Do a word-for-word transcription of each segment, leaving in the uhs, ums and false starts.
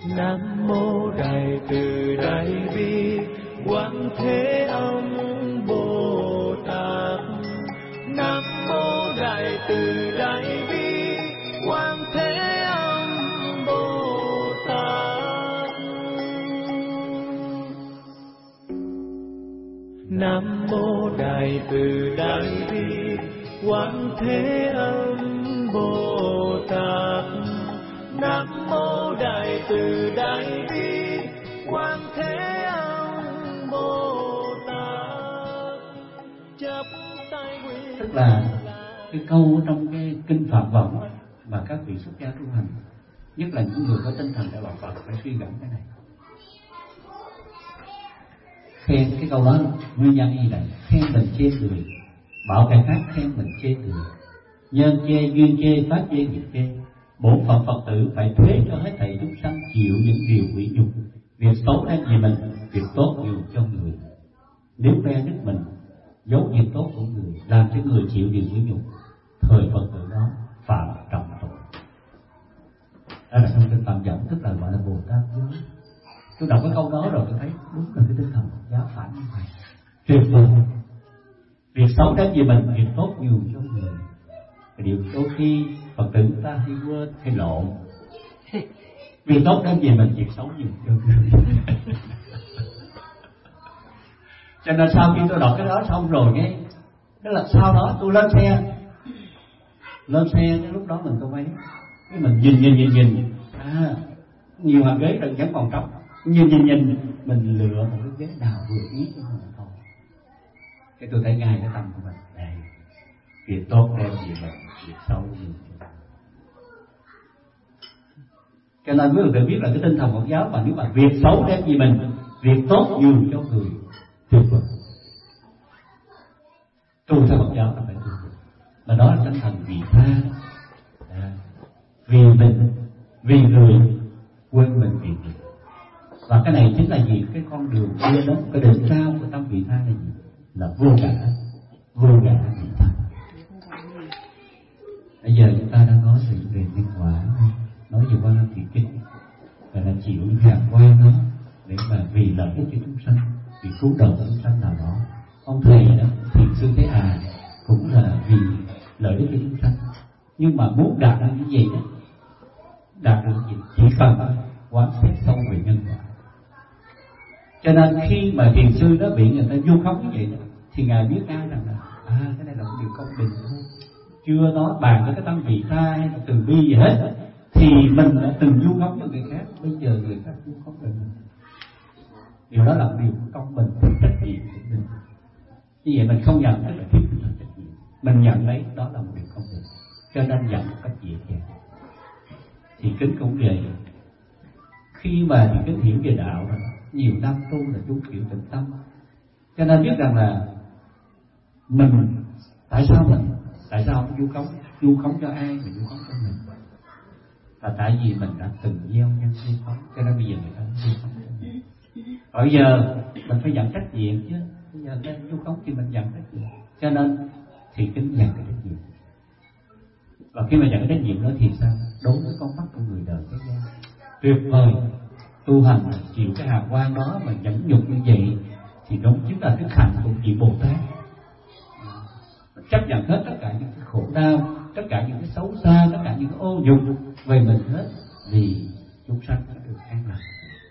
Nam mô Đại Từ Đại Bi Quán Thế Âm Bồ Tát. Nam mô Đại Từ Đại Bi Quán Thế Âm Bồ Tát. Nam mô Đại Từ Đại Bi Quán Thế Âm Bồ Tát. Nam mô Đại Từ Đại Bi Quán Thế Âm Bồ Tát. Chắp tay quy. Tức là cái câu trong cái kinh Phạm Võng mà các vị xuất gia tu hành, nhất là những người có tinh thần để bảo Phật, phải suy gẫm cái này. Khen cái câu đó nguyên nhân gì vậy? Khen mình chê người, bảo kẻ khác khen mình chê người, nhân chê duyên chê pháp chê nghiệp chê. Bổn phận Phật tử phải thuế cho hết thảy chúng sanh chịu những điều quỷ nhục. Việc xấu đem về mình, việc tốt nhiều cho người. Nếu phe nước mình, giấu việc tốt của người, làm cho người chịu điều quỷ nhục, thời Phật tử đó phạm trọng tội. Đó là trong kinh Phạm Võng, tức là gọi là Bồ Tát giới. Tôi đọc cái câu đó rồi tôi thấy đúng là cái tinh thần Phật giáo phản như vậy, tuyệt vời. Việc xấu đến về mình, việc tốt nhiều cho người. Cái điều đôi khi Phật tử ta hay quên hay lộn. Việc tốt đến về mình, việc xấu nhiều cho người. Cho nên sau khi tôi đọc cái đó xong rồi nghe, tức là sau đó tôi lên xe, lên xe cái lúc đó mình có mấy, cái mình nhìn nhìn nhìn nhìn, à nhiều hàng ghế đừng vẫn còn trống, nhìn nhìn nhìn mình lựa một cái ghế nào vừa ý cho mình thôi. Cái tôi thấy ngay cái tâm của mình này, việc tốt đem về mình, việc xấu nhiều cho mình. Cho nên quý vị phải biết là cái tinh thần Phật giáo, mà nếu mà việc xấu đem về mình, việc tốt nhiều cho người, tuyệt vời. Tu theo Phật giáo là phải tu, mà đó là tinh thần vị tha, à, vì mình, vì người, quên mình vì người. Và cái này chính là gì? Cái con đường đưa đến cái đỉnh cao của tâm vị tha là gì? Là vô ngã, vô ngã vị tha. Bây giờ chúng ta đang nói về nhân quả, nói về Quan Âm Thị Kinh, và là chịu những hạt quan đó để mà vì lợi ích cho chúng sanh, vì cứu độ chúng sanh nào đó. Ông thầy đó, Thiền sư Thế Hà cũng là vì lợi ích cho chúng sanh. Nhưng mà muốn đạt được cái gì đó, đạt được gì chỉ cần quán xét sâu về nhân quả. Cho nên khi mà thiền sư đó bị người ta vu khống như vậy đó, thì ngài biết ngay rằng là à cái này là một điều công bình thôi, chưa nói bàn với cái tâm vị tha hay là từ bi gì hết, thì mình đã từng vu khống cho người khác, bây giờ người khác vu khống về mình. Điều đó là một điều công bình, trách nhiệm của mình. Như vậy mình không nhận, tức là thiếu tinh thần trách nhiệm. Mình nhận lấy đó là một điều công bình, cho nên nhận một cách dễ dàng. Thì kính cũng vậy. Khi mà thì kính hiểu về đạo rồi, nhiều năm tu là chú kiểu tịnh tâm, cho nên biết rằng là mình tại sao mình tại sao không vu khống vu khống cho ai, mình vu khống cho mình, là tại vì mình đã từng gieo nhân vu khống, cho nên bây giờ người ta vu khống cho mình. Bây giờ mình phải nhận trách nhiệm chứ, bây giờ cái vu khống thì mình nhận trách nhiệm, cho nên thì kính nhận cái trách nhiệm. Và khi mà nhận cái trách nhiệm đó thì sao? Đối với con mắt của người đời thế gian, tuyệt vời. Tu hành chịu cái hào quang đó mà nhẫn nhục như vậy thì đó chính là cái hạnh của vị Bồ Tát. Chấp nhận hết tất cả những cái khổ đau, tất cả những cái xấu xa, tất cả những cái ô nhục về mình hết, vì chúng sanh nó được an lạc.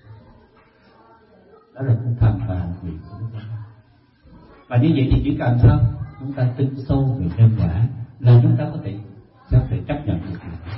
Đó là tinh thần và hành nguyện của chúng ta. Và như vậy thì chỉ cần sao? Chúng ta tin sâu về nhân quả là chúng ta có thể có thể chấp nhận được điều đó.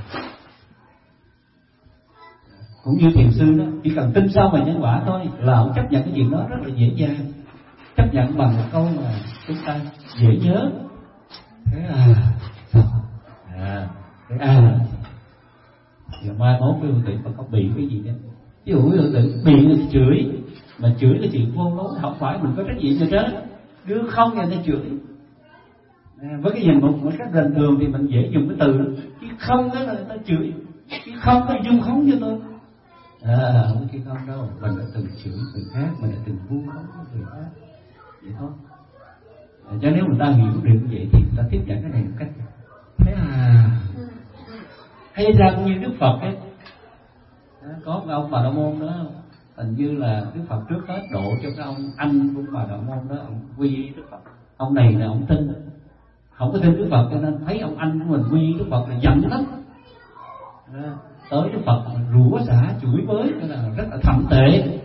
Cũng như thiền sư đó, chỉ cần tin sâu về nhân quả thôi là ông chấp nhận cái chuyện đó rất là dễ dàng. Chấp nhận bằng một câu mà chúng ta dễ nhớ. Thế à, sao? À, thế à, giờ mai mốt cái hương tử mà không bị cái gì đó. Ví dụ hương tử bị người chửi, mà chửi cái chuyện vô lối, không phải mình có trách nhiệm gì hết. Đứa không người ta chửi. À, với cái gì một, một cách bình thường thì mình dễ dùng cái từ đó. Chứ không đó là người ta chửi, chứ không có dung khống cho tôi. À, không chứ không đâu, mình đã từng chửi người khác, mình đã từng vu khống người khác, vậy thôi. À, cho nếu người ta hiểu được như vậy thì người ta tiếp nhận cái này một cách thế à. Hay ra cũng như Đức Phật ấy, có cái ông Bà La Môn đó, hình như là Đức Phật trước hết độ cho cái ông anh của Bà La Môn đó, ông quy Đức Phật. Ông này là ông tin, không có tin Đức Phật, cho nên thấy ông anh của mình quy Đức Phật là giận lắm. Đó, tới Đức Phật rủa xả chửi bới, cái là rất là thậm tệ.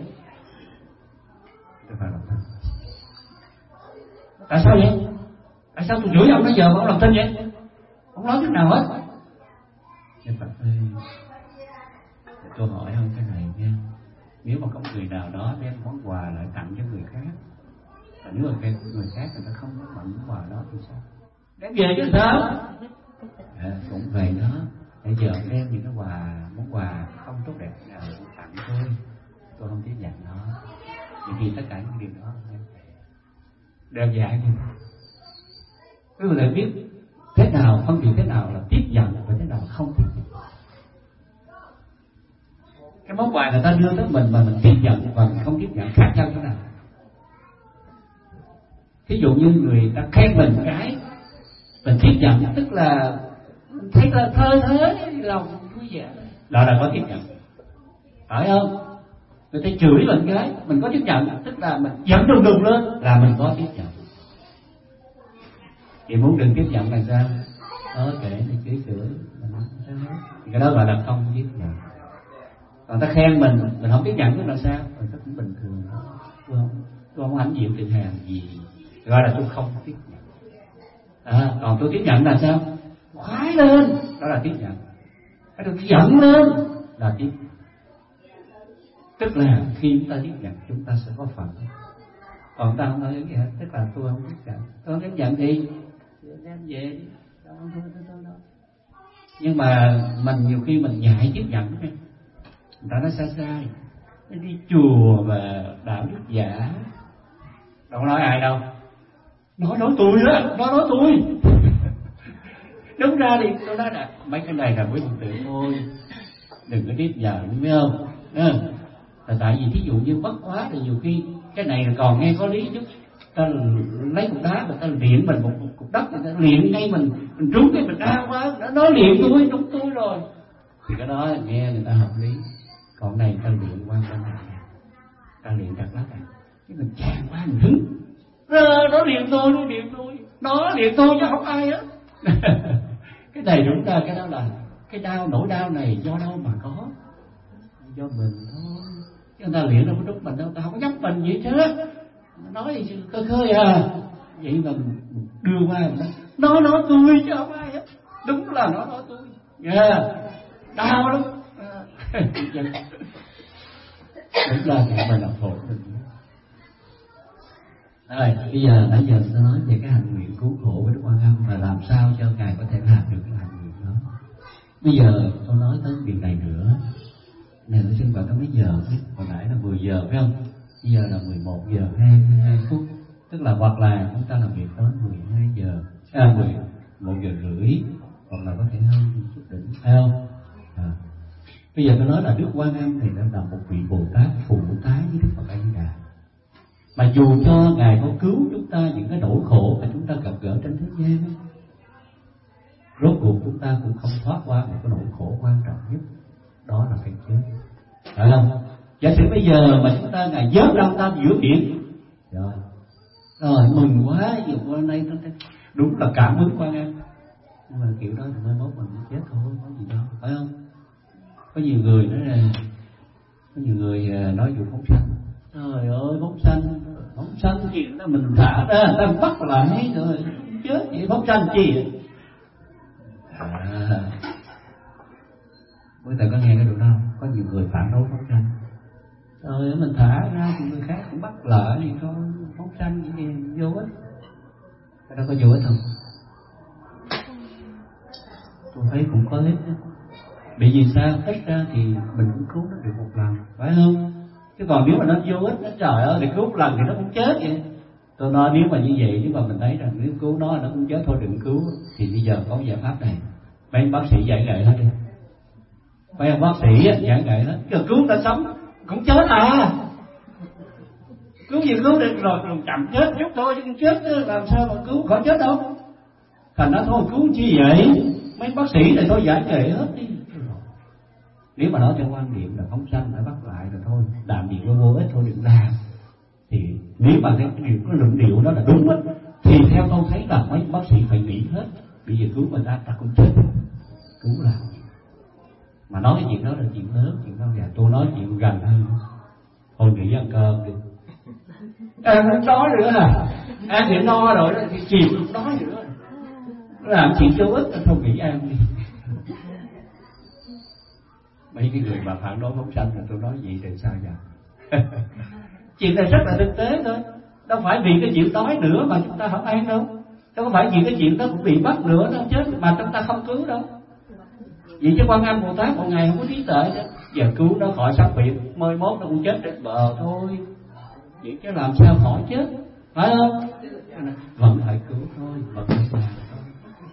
Tại sao vậy? Tại sao tôi chửi ông bây giờ mà ông làm tin vậy? Ông nói chút nào hết. Đức Phật ơi, tôi hỏi ông cái này nha, nếu mà có người nào đó đem món quà lại tặng cho người khác, và nếu mà cái người khác người ta không có món quà đó thì sao? Đem về chứ sao? À, cũng vậy đó. Bây giờ đem những cái quà, món quà không tốt đẹp nào tặng tôi, tôi không tiếp nhận nó. Vì tất cả những điều đó đem về như quý vị lại biết thế nào, phân biệt thế nào là tiếp nhận và thế nào là không tiếp nhận. Cái món quà người ta đưa tới mình mà mình tiếp nhận và mình không tiếp nhận khác nhau thế nào? Thí dụ như người ta khen mình cái mình tiếp nhận, tức là thấy là thơ thới lòng vui vẻ, đó là có tiếp nhận, phải không? Người ta chửi mình cái mình có tiếp nhận, tức là mình giận đùng đùng lên là mình có tiếp nhận. Thì muốn đừng tiếp nhận là sao? Đó, kệ thì chửi chửi thì cái đó gọi là không tiếp nhận. Còn ta khen mình mình không tiếp nhận cái là sao? Rồi nó cũng bình thường, tôi không tôi không hãnh diện tình hàn gì, gọi là tôi không tiếp nhận. À, còn tôi tiếp nhận là sao? Khoái lên, đó là tiếp nhận. Cái tôi giận lên là tiếp nhận. Tức là khi chúng ta tiếp nhận chúng ta sẽ có phần. Còn ta không nói cái gì hết, tức là tôi không tiếp nhận. Tôi không tiếp nhận thì đem về đó, đó, đó, đó. Nhưng mà mình nhiều khi mình ngại tiếp nhận, người ta nói sai sai, nó đi chùa và đạo đức giả, đâu có nói ai đâu, nói nói tôi đó, nói nói tôi. Đúng ra thì tôi nói là mấy cái này là quý thần tượng thôi, đừng có tiếp nhận, biết không? Đúng không? Là tại vì thí dụ như bất hóa thì nhiều khi cái này là còn nghe có lý chút, ta lấy cục đá mà ta luyện mình một cục đất, người ta luyện ngay mình mình trúng cái mình đau quá, nó nói luyện tôi đúng tôi rồi thì cái đó nghe người ta hợp lý. Còn này ta luyện quan tâm này, ta luyện đặt lát này, cái mình chàng quá mình hứng, nó luyện tôi, nó luyện tôi, nó luyện tôi chứ không ai hết. Cái này đúng ra cái đó là cái đau, nỗi đau này do đâu mà có? Do mình thôi. Chứ người ta luyện đâu có trúng mình đâu, ta không có nhắm mình vậy chứ. Nói gì cơ khơi à. Vậy mà mình đưa qua mình nói, nó nói tôi chứ không ai hết. Đúng là nó nói tôi. Yeah. Đau lắm. Đúng là mình làm khổ mình. Rồi, bây giờ nãy giờ tôi nói về cái hành nguyện cứu khổ với Đức Quan Âm và làm sao cho Ngài có thể làm được cái hành nguyện đó. Bây giờ tôi nói tới việc này nữa. Này tôi xin gọi tới mấy giờ? Hồi nãy là mười giờ phải không? Bây giờ là mười một giờ hai mươi hai phút. Tức là hoặc là chúng ta làm việc tới mười hai giờ, à mười một giờ rưỡi, hoặc là có thể hơn chút đỉnh, phải không? À. Bây giờ tôi nói là Đức Quan Âm thì đã là một vị Bồ Tát phụ tái với Đức Phật A Di Đà. Mà dù cho Ngài có cứu chúng ta những cái nỗi khổ mà chúng ta gặp gỡ trên thế gian, rốt cuộc chúng ta cũng không thoát qua một cái nỗi khổ quan trọng nhất, đó là cái chết, phải không? Giả sử bây giờ mà chúng ta Ngài vớt Long Tam giữa biển, rồi, rồi mừng quá, dù qua đây nó đúng là cảm ứng Quan Âm. Nhưng mà kiểu đó thì mai mốt mình chết thôi, không có gì đâu, phải không? Có nhiều người nói là, có nhiều người nói vụ phóng sanh. Trời ơi, phóng sanh, phóng sanh gì đó mình thả ra, ta bắt lại rồi chết vậy, phóng sanh chi vậy? À, quý vị có nghe cái điều đó không? Có nhiều người phản đối phóng sanh. Rồi mình thả ra thì người khác cũng bắt lại thì thôi, phóng sanh gì thì vô ích. Cái đó có vô ích không? Tôi thấy cũng có ích đó. Bởi vì sao? Ít ra thì mình cũng cứu nó được một lần, phải không? Chứ còn nếu mà nó vô ích, nó trời ơi, thì cứu một lần thì nó cũng chết vậy. Tôi nói nếu mà như vậy, nếu mà mình thấy rằng nếu cứu nó nó cũng chết thôi, đừng cứu. Thì bây giờ có giải pháp này, mấy bác sĩ giải nghệ hết đi. Mấy bác sĩ giải nghệ hết, chứ cứu nó sống cũng chết à. Cứu gì cứu được rồi, rồi chậm chết chút thôi chứ chết làm sao mà cứu khỏi chết đâu. Thành ra thôi cứu chi vậy? Mấy bác sĩ này thôi giải nghệ hết đi. Nếu mà nói theo quan niệm là phóng sanh phải bắt lại rồi thôi, làm gì có vô ích thôi đừng làm, thì nếu mà cái điều cái luận điệu đó là đúng á, thì theo tôi thấy là mấy bác sĩ phải nghĩ hết, bây giờ cứu người ta ta cũng chết, cứu làm mà nói cái chuyện đó là chuyện lớn, chuyện đó là tôi nói chuyện gần hơn, thôi nghỉ ăn cơm đi. À, nó đói nữa à, ăn thì no rồi đó, thì chiều cũng đói nữa, làm chuyện vô ích thôi nghỉ ăn đi. Mấy cái người mà phản đối phóng sanh là tôi nói vậy thì sao vậy? Chuyện này rất là thực tế thôi, đâu phải vì cái chuyện đói nữa mà chúng ta không ăn đâu, đâu có phải vì cái chuyện đó cũng bị bắt nữa đâu chết mà chúng ta không cứu đâu. Vậy chứ Quan Âm Bồ Tát một ngày không có trí tuệ đó, giờ cứu nó khỏi sát biệt, mới mốt nó cũng chết trên bờ thôi. Vậy chứ làm sao khỏi chết, phải không? Vẫn phải cứu thôi, vẫn phải làm thôi.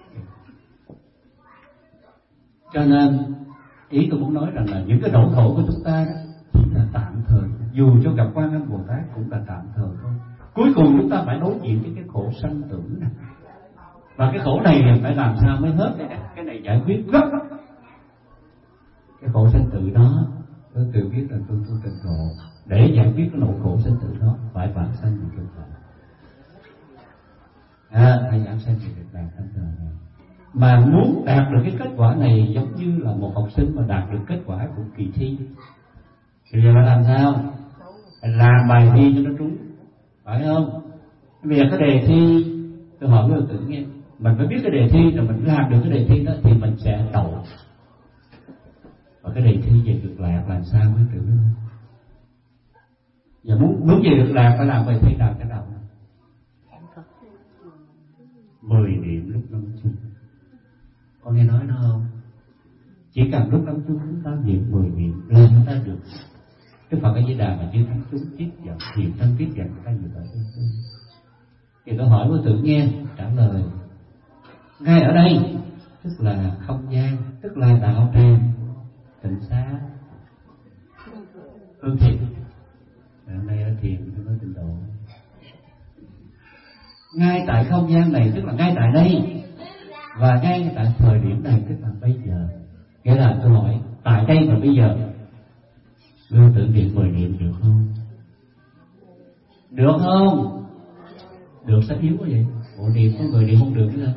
Cho nên ý tôi muốn nói rằng là những cái nỗi khổ của chúng ta đó chỉ là tạm thời, dù cho gặp Quan Âm Bồ Tát cũng là tạm thời thôi. Cuối cùng chúng ta phải đối diện với cái khổ sanh tử này, và cái khổ này phải làm sao mới hết này, cái này giải quyết gấp lắm. Cái khổ sanh tử đó tôi tự biết là tôi tu tịnh độ, để giải quyết cái nỗi khổ sanh tử đó phải vãng sanh về cực lạc, à, phải vãng sanh về cực lạc thanh thời này. Mà muốn đạt được cái kết quả này giống như là một học sinh mà đạt được kết quả của kỳ thi, thì giờ phải làm sao? Phải làm bài thi cho nó trúng, phải không? Bây giờ cái đề thi, tôi hỏi với tự nghe, mình phải biết cái đề thi rồi mình làm được cái đề thi đó thì mình sẽ đậu. Và cái đề thi về cực lạc làm sao mới được? Giờ muốn muốn về cực lạc phải làm bài thi nào cái đầu? Mười niệm lúc lâm chung. Con nghe nói nó không? Chỉ cần lúc lâm chung chúng ta niệm mười niệm là chúng ta được. Cái Phật A Di Đà mà chưa thắng chúng chiết giận, thiền thân tiết giận chúng ta nhiều tại tương tư. Thì tôi hỏi với tự nghe trả lời ngay ở đây, tức là không gian, tức là đạo tràng, tịnh xá, hương thiện. Ở đây ở thiền tôi nói tịnh độ. Ngay tại không gian này, tức là ngay tại đây, và ngay tại thời điểm này, tức là bây giờ. Nghĩa là tôi hỏi tại đây và bây giờ Lưu tự niệm mười niệm được không? Được không? Được sao yếu quá vậy? Bộ niệm có người niệm không được nữa.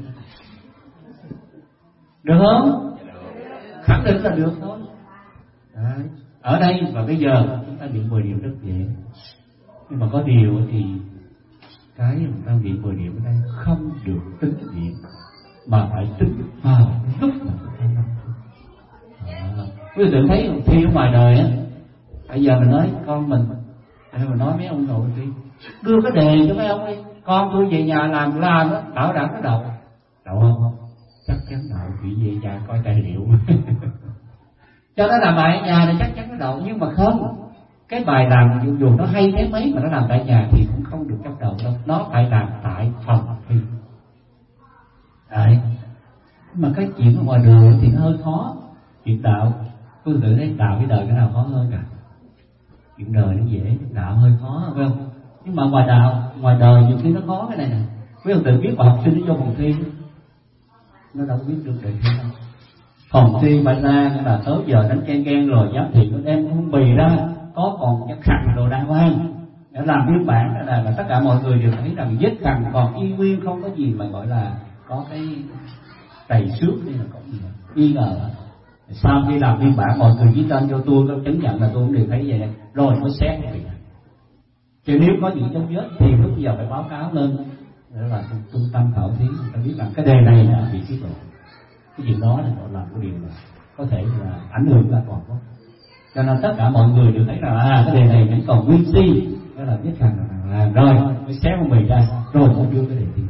Được không? Khẳng định là được thôi. Đấy. Ở đây và bây giờ chúng ta niệm mười niệm rất dễ. Nhưng mà có điều thì cái mà ta niệm mười niệm ở đây không được tính niệm, mà phải tính vào lúc mà chúng ta năm phút. Quý vị tự thấy thi ở ngoài đời á, bây giờ mình nói con mình, hay mình nói mấy ông nội đi, đưa cái đề cho mấy ông đi, con tôi về nhà làm làm đó, bảo đảm nó đậu. Đậu không? Chắc chắn đậu, vì về nhà coi tài liệu. Cho nó làm bài ở nhà thì chắc chắn nó đậu, nhưng mà không. Cái bài làm dù, dù nó hay thế mấy mà nó làm tại nhà thì cũng không được trong đầu đâu, nó phải làm tại phòng thi. Đấy. Mà cái chuyện ở ngoài đường thì nó hơi khó. Chuyện đạo, tôi tự thấy đạo với đời cái nào khó hơn cả. Chuyện đời nó dễ, đạo hơi khó phải không? Nhưng mà ngoài đạo, ngoài đời nhiều khi nó khó cái này nè. Quý ông tự biết mà học sinh nó vô phòng thi, nó đâu biết được đề thi đâu. Phòng thi phải ra là tới giờ đánh ken ken rồi giám thị nó đem không bì ra, có còn cái khăn đồ đàng hoàng để làm biên bản là, là tất cả mọi người đều thấy rằng vết khăn còn y nguyên, không có gì mà gọi là có cái trầy xước hay là có gì nghi ngờ. Sau khi làm biên bản mọi người chỉ tên cho tôi có chứng nhận là tôi cũng đều thấy vậy rồi mới xét cái việc này. Chứ nếu có những dấu vết thì lúc bây giờ phải báo cáo lên để là trung tâm khảo thí người ta biết rằng cái đề này là bị tiết lộ. Cái chuyện đó là gọi là cái điều là có thể là ảnh hưởng là còn có. Cho nên tất cả mọi người đều thấy rằng à cái đề này vẫn còn nguyên si, đó là biết rằng là rồi mới xé con mì ra rồi mới đưa cái đề thi.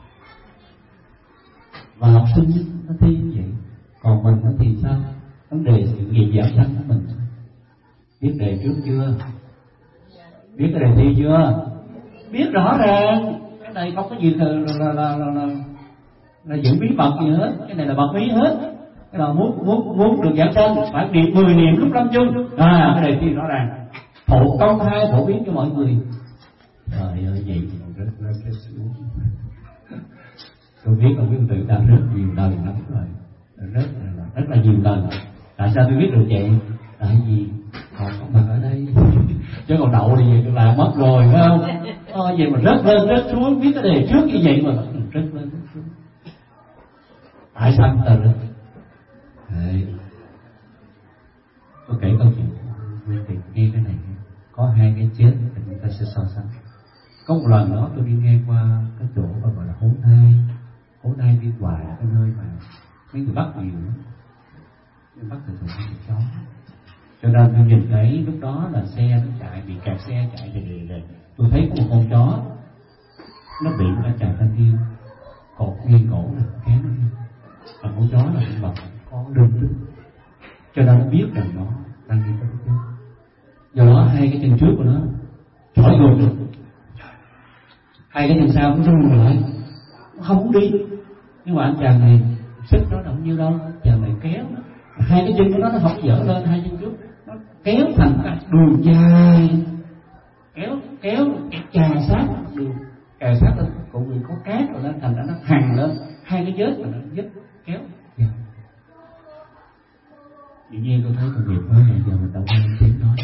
Và học sinh nó thi như vậy, còn mình nó thì sao? Vấn đề sự nghiệp giảm sanh của mình biết đề trước chưa? Biết cái đề thi chưa? Biết rõ ràng cái này không có gì là là là là, là, là giữ bí mật gì hết, cái này là bật bí hết. Cái nào muốn muốn muốn được giảm sanh phải niệm mười niệm lúc lâm chung, à cái đề thi rõ ràng phổ công khai phổ biến cho mọi người. Trời ơi vậy rất rất rất xuống. Tôi biết ông quý tự ta rất nhiều lần lắm rồi, rất rất là nhiều lần Tại sao tôi biết được vậy? Tại vì họ có mặt ở đây. Chứ còn đậu thì về tôi làm mất rồi, phải không? Ờ, vậy mà rớt lên rớt xuống, biết cái đề trước như vậy mà rớt lên rớt xuống. Tại sao ta rớt? Đấy. Tôi kể câu chuyện Nguyên Tiền nghe cái này. Có hai cái chết thì người ta sẽ so sánh. Có một lần đó tôi đi ngang qua cái chỗ gọi là Hố Nai. Hố Nai đi hoài cái nơi mà mấy người bắt nhiều lắm. Nhưng bắt thường thường không chó. Cho nên tôi nhìn thấy lúc đó là xe nó chạy, bị kẹt xe chạy về về về. Tôi thấy có một con chó nó bị một cái chàng thanh niên cột nguyên cổ này kéo nó đi. Và con chó là con vật có lưng trước, cho nên nó biết rằng nó đang đi tới cái trước. Do đó hai cái chân trước của nó chổi ngược được, hai cái chân sau nó rung lại, nó không muốn đi. Nhưng mà anh chàng này sức nó đâu nhiêu đâu, chàng này kéo nó, hai cái chân của nó nó không dở lên, hai chân trước nó kéo thành cái đường dài, kéo kéo chà sát đường, chà sát lên cũng vì có cát rồi lên thành ra nó hằn lên hai cái vết mà nó vết kéo. Yeah. Tự nhiên tôi thấy công việc mới này giờ mình đâu có lên tiếng nói,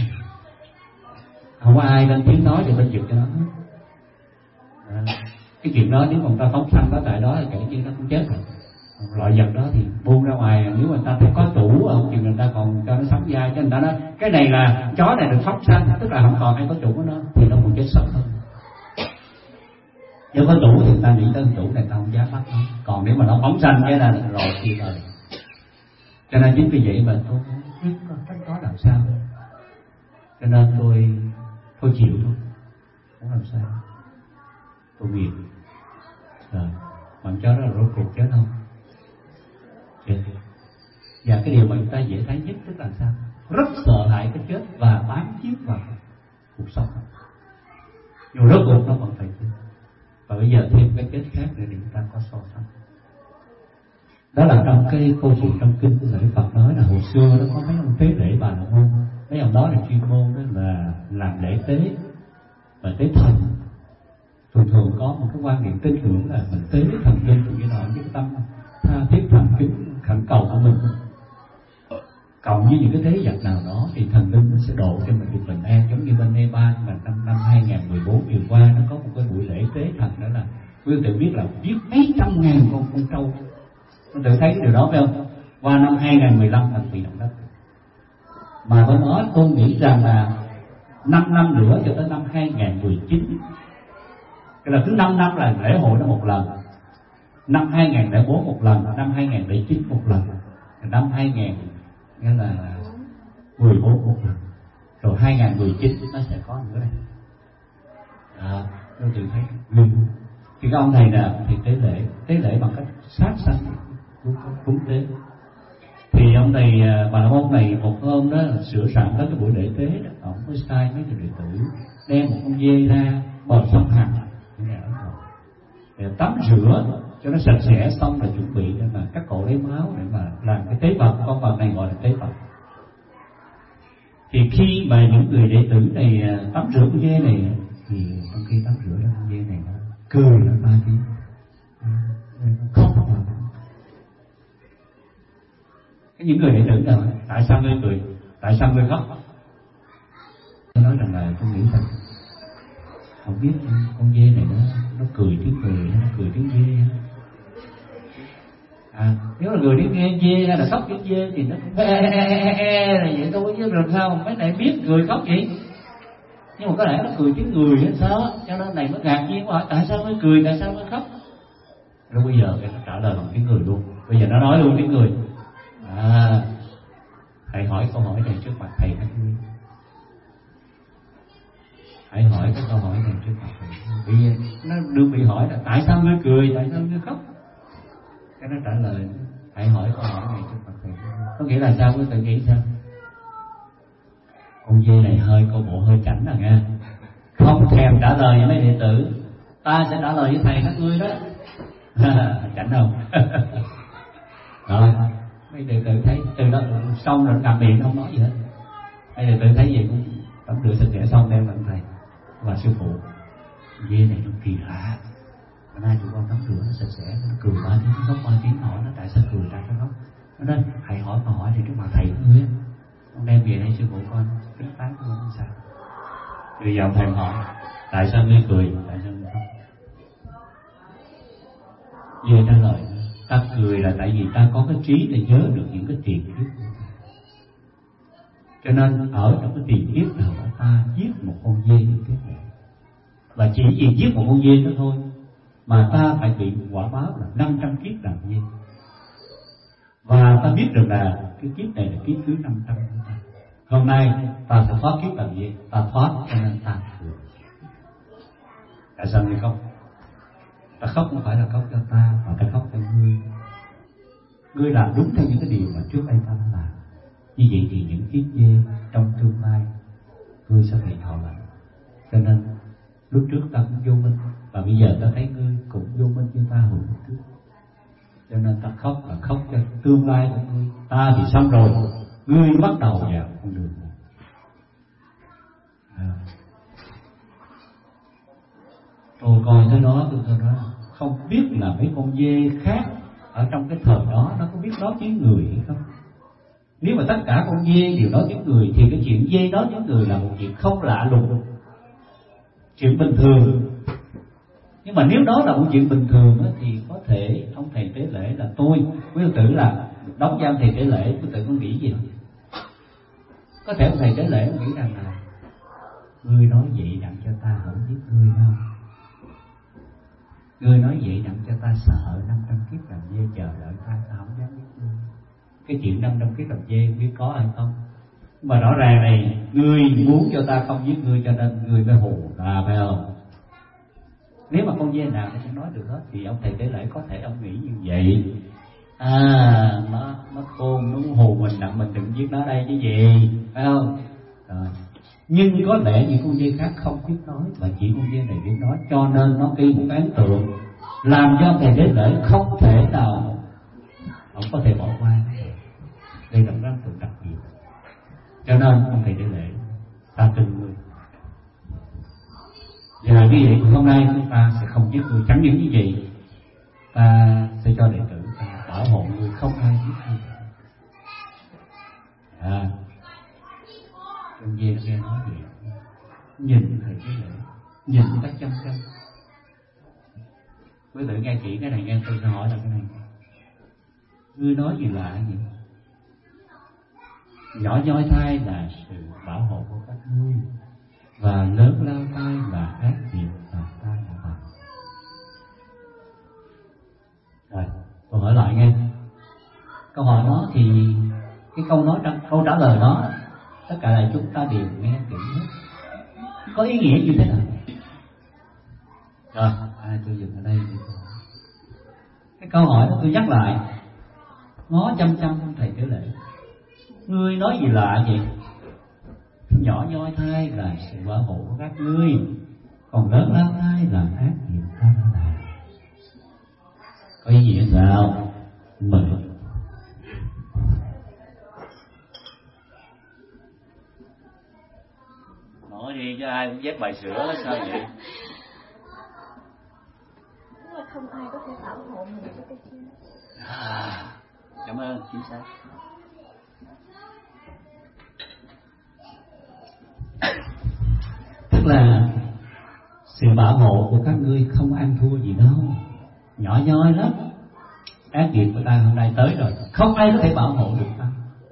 không có ai lên tiếng nói thì bên giật cho nó. À, cái chuyện đó nếu mà người ta phóng sanh đó tại đó là kể như nó cũng chết rồi. Loại vật đó thì buông ra ngoài, nếu mà người ta thấy có chủ ông thì người ta còn cho nó sống dai, cho người ta nói cái này là chó này được phóng sanh, tức là không còn ai có chủ của nó thì nó còn chết sớm hơn. Nếu có chủ thì người ta nghĩ tới chủ này ta không dám bắt nó, còn nếu mà nó phóng sanh cái là rồi thì rồi. Cho nên chính vì vậy mà tôi biết cách đó làm sao, cho nên tôi tôi chịu thôi, không làm sao, tôi nghiệp rồi. Bạn chó đó là rốt cuộc chết không? Chết. Và cái điều mà chúng ta dễ thấy nhất tức là sao? Rất sợ hãi cái chết và bám chiếu vào cuộc sống. Nhưng rốt cuộc nó vẫn phải chết. Và bây giờ thêm cái chết khác để chúng ta có so sánh. Đó là trong cái câu chuyện trong kinh của Lễ Phật nói là hồi xưa nó có mấy ông tế lễ Bà La Môn. Mấy ông đó là chuyên môn đó là làm lễ tế và tế thần. Thường thường có một cái quan niệm tin tưởng là mình tế thần linh cũng như là với cái tâm tha thiết thành kính khẩn cầu của mình, cộng với những cái thế vật nào đó thì thần linh nó sẽ độ cho mình được bình an. Giống như bên Nepal mà năm năm hai nghìn mười bốn vừa qua nó có một cái buổi lễ tế thần, đó là quý vị tự biết là giết mấy trăm ngàn con con trâu. Tôi tự thấy điều đó phải không? Qua năm hai nghìn mười lăm thành bị động đất, mà bên đó tôi nghĩ rằng là năm năm nữa cho tới năm hai nghìn mười chín, cái là cứ năm năm là lễ hội nó một lần. Năm hai nghìn lẻ bốn một lần, năm hai nghìn lẻ chín một lần, năm hai nghìn nghĩa là mười bốn một lần, rồi hai nghìn mười chín nó sẽ có nữa đây. À, tôi tự thấy ghê. Thì cái ông thầy nào thì tế lễ, tế lễ bằng cách sát sanh cúng tế. Thì ông thầy Bà La Môn này một hôm đó là sửa soạn tới cái buổi lễ tế đó, ông có sai mấy người đệ tử đem một con dê ra bờ sông Hằng để tắm rửa cho nó sạch sẽ, xong rồi chuẩn bị để mà cắt cổ lấy máu để mà làm cái tế vật. Con vật này gọi là tế vật. Thì khi mà những người đệ tử này tắm rửa con dê này thì trong khi tắm rửa con dê này nó cười là ba tiếng, khóc mà. Những người đệ tử nào tại sao ngươi cười, tại sao ngươi khóc? Tôi nói rằng là tôi nghĩ rằng không biết con dê này nó nó cười tiếng người hay nó cười tiếng dê. À, nếu là người tiếng nghe dê hay là khóc tiếng dê thì nó cũng e e là vậy thôi, chứ làm sao mấy này biết người khóc vậy? Nhưng mà có lẽ nó cười tiếng người hay sao, cho nên này mới ngạc nhiên quá, tại sao mới cười, tại sao mới khóc? Rồi bây giờ cái nó trả lời bằng tiếng người luôn. Bây giờ nó nói luôn tiếng người. À, thầy hỏi câu hỏi này trước mặt thầy các ngươi. Hãy hỏi cái câu hỏi này trước mặt thầy. Bây giờ nó đương bị hỏi là tại sao ngươi cười, tại sao ngươi khóc? Cái nó trả lời, hãy hỏi câu hỏi này trước mặt thầy. Có nghĩa là sao? Quý tự nghĩ sao? Con dê này hơi cô bộ hơi chảnh à nghe. Không thèm trả lời với mấy đệ tử, ta sẽ trả lời với thầy các ngươi đó. Chảnh không? Rồi mấy đệ tử thấy từ đó xong rồi cầm miệng không nói gì hết. Mấy đệ tử thấy vậy cũng tắm rửa sạch sẽ xong đem lại thầy và sư phụ. Dê này nó kỳ lạ, bữa nay tụi con tắm rửa nó sạch sẽ, nó cười ba tiếng, nó khóc ba tiếng, hỏi nó tại sao cười, tại sao khóc. Nó nói hãy hỏi câu hỏi thì trước mặt thầy vậy hay sư phụ con tính tán của con sao? Người giàu thèm hỏi tại sao ngươi cười, tại sao ngươi khóc? Về trả lời ta cười là tại vì ta có cái trí để nhớ được những cái tiền kiếp của ta. Cho nên ở trong cái tiền kiếp nào đó ta giết một con dê như thế này, và chỉ vì giết một con dê đó thôi mà ta phải bị quả báo là năm trăm kiếp làm dê. Và ta biết được là cái kiếp này là kiếp thứ năm trăm của ta. Hôm nay ta sẽ thoát kiếp làm dê, ta thoát cho nên ta cười. Tại sao ngươi khóc? Ta khóc không phải là khóc cho ta, mà ta khóc cho ngươi. Ngươi làm đúng theo những cái điều mà trước đây ta đã làm. Như vậy thì những kiếp dê trong tương lai ngươi sẽ bị thọ lãnh. Cho nên lúc trước ta cũng vô minh, và bây giờ ta thấy ngươi cũng vô minh như ta hồi lúc trước. Cho nên ta khóc là khóc cho tương lai của ngươi. Ta thì xong rồi, ngươi bắt đầu vào con đường này. À. Tôi coi tới đó tôi thôi đó, không biết là mấy con dê khác ở trong cái thời đó nó có biết nói tiếng người hay không. Nếu mà tất cả con dê đều nói tiếng người thì cái chuyện dê nói tiếng người là một chuyện không lạ lùng, chuyện bình thường. Nhưng mà nếu đó là một chuyện bình thường thì có thể ông thầy tế lễ là tôi, quý Phật tử là đóng vai thầy tế lễ, quý Phật tử có nghĩ gì không? Có thể ông thầy tế lễ nghĩ rằng là ngươi nói vậy đặng cho ta không giết ngươi đâu, ngươi nói vậy đặng cho ta sợ năm trăm kiếp làm dê chờ đợi ta, ta không dám giết ngươi. Cái chuyện năm trăm kiếp làm dê biết có hay không? Mà rõ ràng này ngươi muốn cho ta không giết ngươi cho nên ngươi mới hù ta, phải không? Nếu mà con dê nào nó cũng nói được hết thì ông thầy tế lễ có thể ông nghĩ như vậy. À, nó nó khôn, nó hù mình đặng mình đừng giết nó đây chứ gì, phải không? Rồi. Nhưng có lẽ những con dê khác không biết nói, và chỉ con dê này biết nói, cho nên nó gây một ấn tượng làm cho ông thầy tế lễ không thể nào ông có thể bỏ qua. Đây là một ấn tượng đặc biệt. Cho nên ông thầy tế lễ ta tin người. Và như vậy hôm nay chúng ta sẽ không giết người, chẳng những như vậy ta sẽ cho đệ tử ta bảo hộ người không ai giết người. À, trong dê nó nghe nói vậy, nhìn thầy tế lễ, nhìn một cách chăm chăm. Quý vị nghe kỹ cái này nghe, tôi sẽ hỏi là cái này. Ngươi nói gì lạ vậy? Nhỏ nhoi thai là sự bảo hộ của các ngươi, và lớn lao thai là ác nghiệp mà ta đã làm. Rồi, tôi hỏi lại nghe. Câu hỏi đó thì cái câu nói câu trả lời đó tất cả là chúng ta đều nghe kỹ hết. Có ý nghĩa như thế nào? Rồi, à, tôi dừng ở đây. Cái câu hỏi đó tôi nhắc lại, ngó chăm chăm thầy tế lễ. Ngươi nói gì lạ vậy? Nhỏ nhoi thai là sự bảo hộ của các ngươi, còn lớn lao thai là ác nghiệp ta đã làm. Có ý nghĩa sao? Mời. Nói đi chứ ai cũng viết bài sửa sao vậy? Không ai có thể bảo hộ mình cho cái chuyện. À, cảm ơn, chính xác. Tức là sự bảo hộ của các ngươi không ăn thua gì đâu, nhỏ nhoi lắm. Ác nghiệp của ta hôm nay tới rồi, không ai có thể bảo hộ được ta.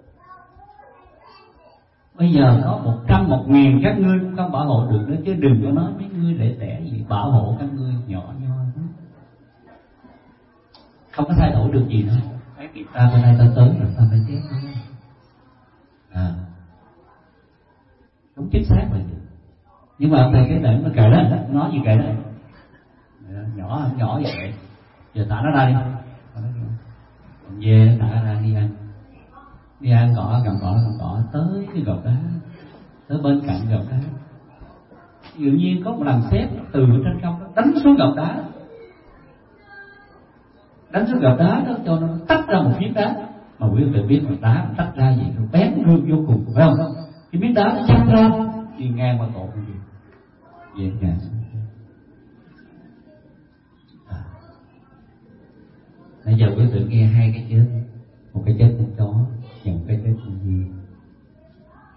Bây giờ có một trăm một nghìn các ngươi cũng không bảo hộ được nữa, chứ đừng có nói mấy ngươi để tẻ gì bảo hộ các ngươi nhỏ nhoi lắm. Không có thay đổi được gì nữa. Ác nghiệp ta hôm nay ta tới rồi, ta phải chết thôi. À, đúng chính xác vậy. Nhưng mà thầy cái lệnh nó kệ đó, nói gì kệ đó, nhỏ nhỏ vậy, giờ thả nó ra đi, còn về thả ra đi ăn, đi ăn cỏ, cầm cỏ, cầm cỏ tới cái gò đá, tới bên cạnh gò đá, tự nhiên có một lần xếp từ trên không đánh xuống gò đá, đánh xuống gò đá đó cho nó tách ra một miếng đá, mà quý vị biết mà đá tách ra gì nó bén luôn vô cùng, phải không? Cái miếng đá nó chặt ra đi ngang qua cổ gì về nhà. À, nãy giờ quý vị nghe hai cái chết, một cái chết con chó và một cái chết con gì.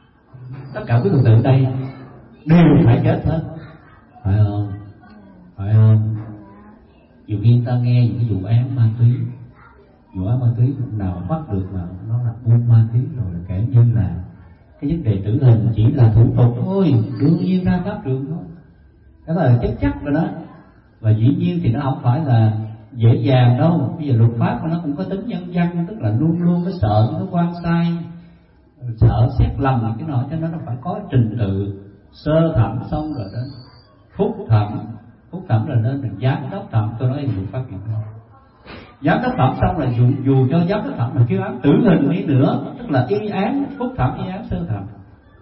tất cả quý Phật tử đây đều phải chết hết, phải không? Phải không? Nhiều khi ta nghe những cái vụ án ma túy, vụ án ma túy lúc nào bắt được mà nó là buôn ma túy rồi, là kể như là cái vấn đề tử hình chỉ là thủ tục thôi, đương nhiên ra pháp trường thôi, đó là chắc chắc rồi đó. Và dĩ nhiên thì nó không phải là dễ dàng đâu. Bây giờ luật pháp của nó cũng có tính nhân dân, tức là luôn luôn có sợ nó quan sai, sợ xét lầm những cái nọ, cho nên nó phải có trình tự sơ thẩm xong rồi đến phúc thẩm, phúc thẩm rồi đến là giám đốc thẩm. Tôi nói luật pháp Việt Nam, giám đốc thẩm xong là dù, dù cho giám đốc thẩm là kêu án tử hình đi nữa, tức là y án phúc thẩm, y án sơ thẩm,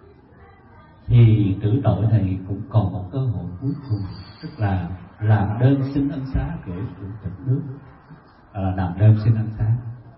thì tử tội này cũng còn một cơ hội cuối cùng, tức là làm đơn xin ân xá gửi chủ tịch nước, là làm đơn xin ân xá.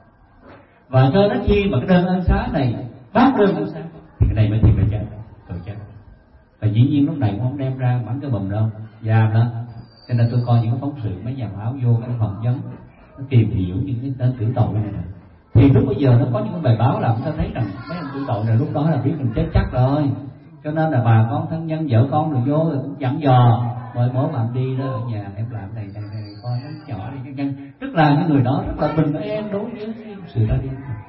Và cho đến khi mà cái đơn ân xá này bác đơn ân xá thì cái này mới thì phải chết, tội chết. Và dĩ nhiên lúc này cũng không đem ra bắn cái bùm đâu, giam đó. Cho nên tôi coi những cái phóng sự mấy nhà báo vô cái phỏng vấn, nó tìm hiểu những cái tên tử tội này này, thì lúc bây giờ nó có những cái bài báo làm ta thấy rằng mấy ông tử tội này lúc đó là biết mình chết chắc rồi. Cho nên là bà con thân nhân vợ con rồi vô rồi cũng dặn dò, mời bố bạn đi đó, ở nhà em làm này này này, con nó nhỏ đi cho nhân. Tức là những người đó rất là bình an đối với sự ra đi.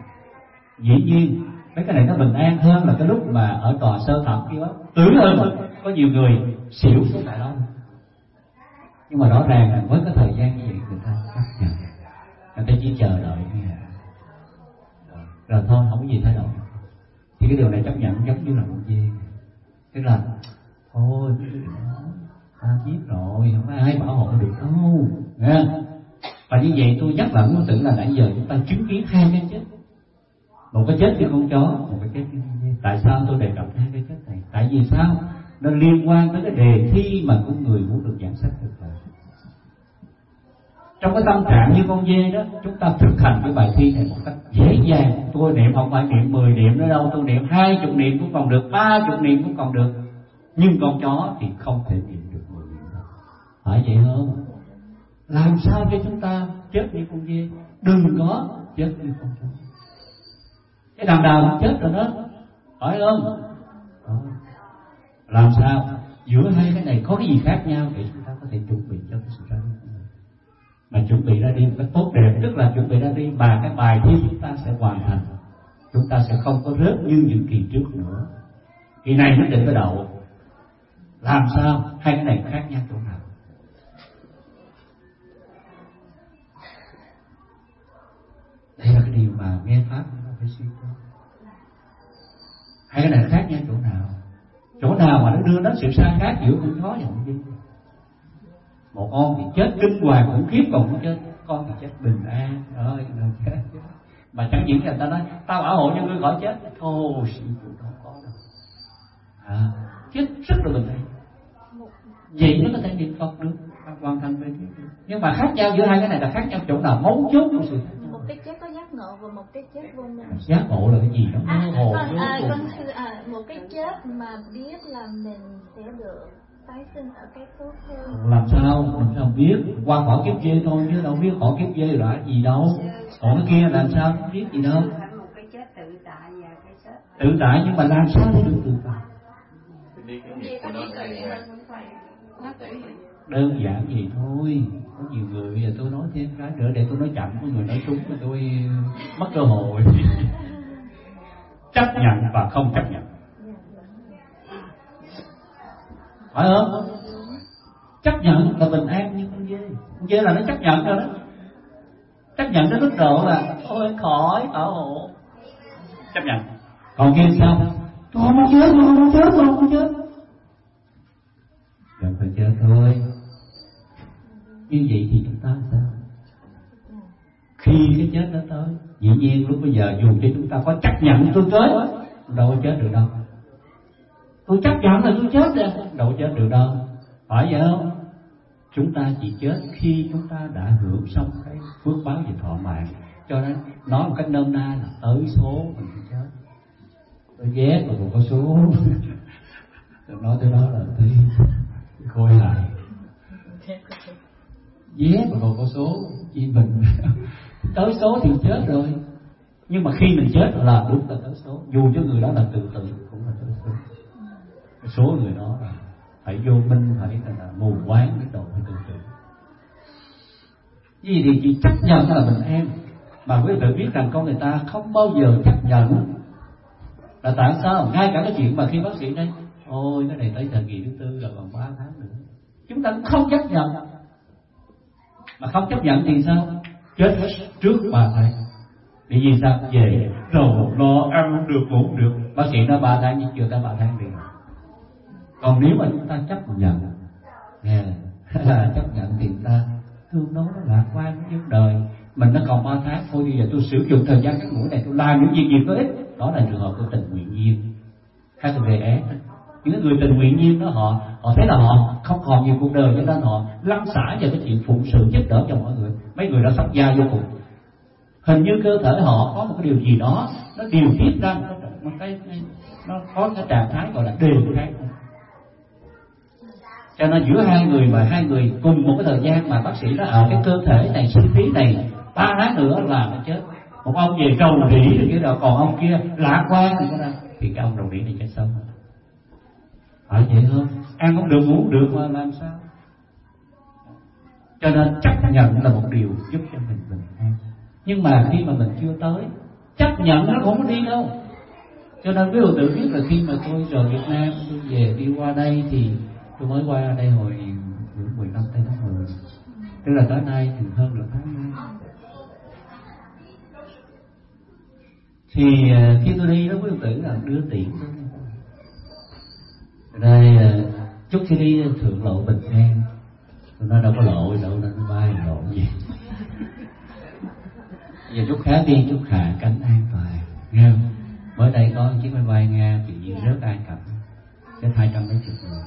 Dĩ nhiên mấy cái này nó bình an hơn là cái lúc mà ở tòa sơ thẩm kia đó, tử hơn có nhiều người xỉu xuống tại đó. Nhưng mà rõ ràng là với cái thời gian như vậy người ta chấp nhận, người ta chỉ chờ đợi thôi, rồi, rồi thôi không có gì thay đổi. Thì cái điều này chấp nhận giống như là một gì, tức là thôi ta biết rồi, không có ai bảo hộ được đâu nha. Và như vậy tôi nhắc lại với tự là nãy giờ chúng ta chứng kiến hai cái chết, một cái chết với con chó, một cái chết với con dê. Tại sao tôi đề cập hai cái chết này? Tại vì sao? Nó liên quan tới cái đề thi mà con người muốn được giảng sách thực hành. Trong cái tâm trạng như con dê đó, chúng ta thực hành cái bài thi này một cách dễ dàng. Tôi niệm không phải niệm mười niệm nữa đâu, tôi niệm hai chục niệm cũng còn được, ba chục niệm cũng còn được. Nhưng con chó thì không thể niệm được mười niệm đâu. Phải vậy không? Làm sao để chúng ta chết như con dê? Đừng có chết như con chó. Cái đằng nào cũng chết rồi đó, phải không? Đó. Làm sao giữa hai cái này có cái gì khác nhau để chúng ta có thể chuẩn bị cho cái sự ra đi của mình. Mà chuẩn bị ra đi một cách tốt đẹp, tức là chuẩn bị ra đi và cái bài thi chúng ta sẽ hoàn thành, chúng ta sẽ không có rớt như những kỳ trước nữa. Kỳ này nhất định phải đậu. Làm sao hai cái này khác nhau chỗ nào? Đây là cái điều mà nghe pháp nó phải suy tư. Hai cái này khác nhau chỗ nào? Chỗ nào mà nó đưa đến sự sai khác giữa con chó và con dê? Một con thì chết kinh hoàng khủng khiếp, còn con chết con thì chết bình an. Ơi, chết. Mà chẳng những là ta nói tao bảo hộ cho ngươi khỏi chết, thôi sự vụ đó không có đâu. À, chết rất là bình an. Vậy nó có thể niệm Phật được, hoàn thành về thế. Nhưng mà khác nhau giữa hai cái này là khác nhau chỗ nào mấu chốt của sự khác nhau. Một cái chết có giác ngộ và một cái chết vô minh. Giác ngộ là cái gì đó mơ À, hồ. con, à, con, à, một cái chết mà biết là mình sẽ được tái sinh ở cái tốt hơn. Làm sao mình sao biết? Qua khỏi kiếp dê thôi chứ đâu biết khỏi kiếp dê là cái gì đâu. Còn cái kia làm sao không biết gì đâu. Một cái chết tự tại và cái chết Tự tại, nhưng mà làm sao để được tự tại? Đơn giản gì thôi. Có nhiều người, giờ tôi nói thêm cái nữa để tôi nói chậm, có người nói súng mà tôi mất cơ hội. Chấp nhận và không chấp nhận, phải không? Chấp nhận là bình an như con dê. Con dê là nó chấp nhận rồi đó. Chấp nhận đến mức độ là thôi khỏi bảo hộ, chấp nhận. Còn kia sao? Tôi không chết, tôi không chết, tôi không chết. Đừng phải chết thôi. Như vậy thì chúng ta sao? Khi cái chết đó tới, dĩ nhiên lúc bây giờ dù cho chúng ta có chấp nhận tôi chết, đâu có chết được đâu. Tôi chấp nhận là tôi chết rồi, đâu có chết được đâu. Phải vậy không? Chúng ta chỉ chết khi chúng ta đã hưởng xong cái phước báo về thọ mạng. Cho nên nói một cách nôm na là tới số mình chết. Tôi ghét mà còn có số. Tôi nói tới đó là thấy khôi hài. Ghét mà còn có số, chi mình tới số thì chết rồi. Nhưng mà khi mình chết là đúng là tới số, dù cho người đó là tự tử cũng là tới số. số người đó là phải vô minh, phải là mù quáng cái độ phải tự tử. Vì thì chỉ chấp nhận là bình an, mà quý vị biết rằng con người ta không bao giờ chấp nhận. Là tại sao? Ngay cả cái chuyện mà khi bác sĩ nói ôi cái này tới thời kỳ thứ tư là còn ba tháng nữa, chúng ta cũng không chấp nhận. Mà không chấp nhận thì sao? Chết trước ba tháng. Vì vì sao? Về rồi lo ăn không được, ngủ không được. Bác sĩ nói ba tháng nhưng chưa tới ba tháng thì. Còn nếu mà chúng ta chấp nhận, yeah, chấp nhận thì ta thương nó lạc quan với đời mình, nó còn ba tháng thôi, bây giờ tôi sử dụng thời gian ngắn ngủi này tôi làm những việc gì có ích. Đó là trường hợp của tình nguyện viên hay là về án. Những người tình nguyện viên đó họ họ thấy là họ không còn nhiều cuộc đời, cho nên họ lăn xả vào cái chuyện phụng sự giúp đỡ cho mọi người. Mấy người đó sắp gia vô cùng, hình như cơ thể họ có một cái điều gì đó nó điều tiết ra một cái, nó có cái trạng thái gọi là đều kháng. Cho nên giữa hai người mà hai người cùng một cái thời gian mà bác sĩ nói ở cái cơ thể này, sinh khí này ba tháng nữa là nó chết. Một ông về trầu rỉ thì cái đó, còn ông kia lạc quan thì cái đó, thì cái ông trầu rỉ này chết sớm. Phải vậy không? Ăn không được, ngủ không được mà làm sao? Cho nên chấp nhận là một điều giúp cho mình bình an. Nhưng mà khi mà mình chưa tới, chấp nhận nó không có đi đâu. Cho nên quý vị tự biết là khi mà tôi rời Việt Nam, tôi về đi qua đây thì tôi mới qua đây hồi mười năm tây tháng mười, tức là tới nay thì hơn được tháng nay. Thì khi tôi đi đó, quý tử là đưa tiễn tôi. Ở đây chúc khi đi thượng lộ bình an. Tôi nói đâu có lộ đâu, nó bay lộ gì. Giờ chúc khá tiên, chúc hạ cánh an toàn, nghe không? Mới đây có chiếc máy bay Nga tự nhiên rớt Ai Cập, chết hai trăm mấy chục người.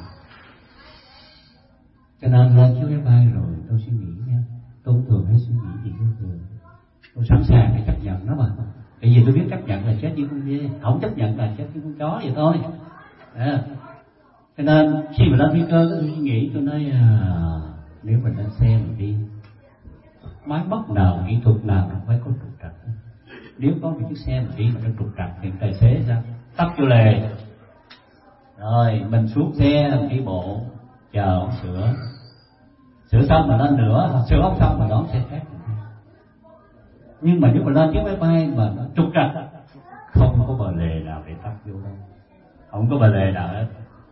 Cho nên lên chiếc máy bay rồi tôi suy nghĩ nha, tôi không thường hay suy nghĩ gì vô thường. Tôi sẵn sàng để chấp nhận nó mà. Tại vì tôi biết chấp nhận là chết như con dê, không chấp nhận là chết như con chó vậy thôi. À. Cho nên khi mà lên phi cơ tôi suy nghĩ, tôi nói à, nếu mình lên xe mình đi, máy móc nào, kỹ thuật nào nó phải có trục trặc. Nếu có một chiếc xe mình đi mà nó trục trặc thì tài xế sao? Tắt vô lề. Rồi mình xuống xe mình đi bộ, chờ ông sửa, sửa xong mà lên nữa, sửa không xong mà đón xe khác. Nhưng mà nếu mà lên chiếc máy bay mà nó trục trặc, không có bờ lề nào để tắt vô đâu, không có bờ lề nào hết.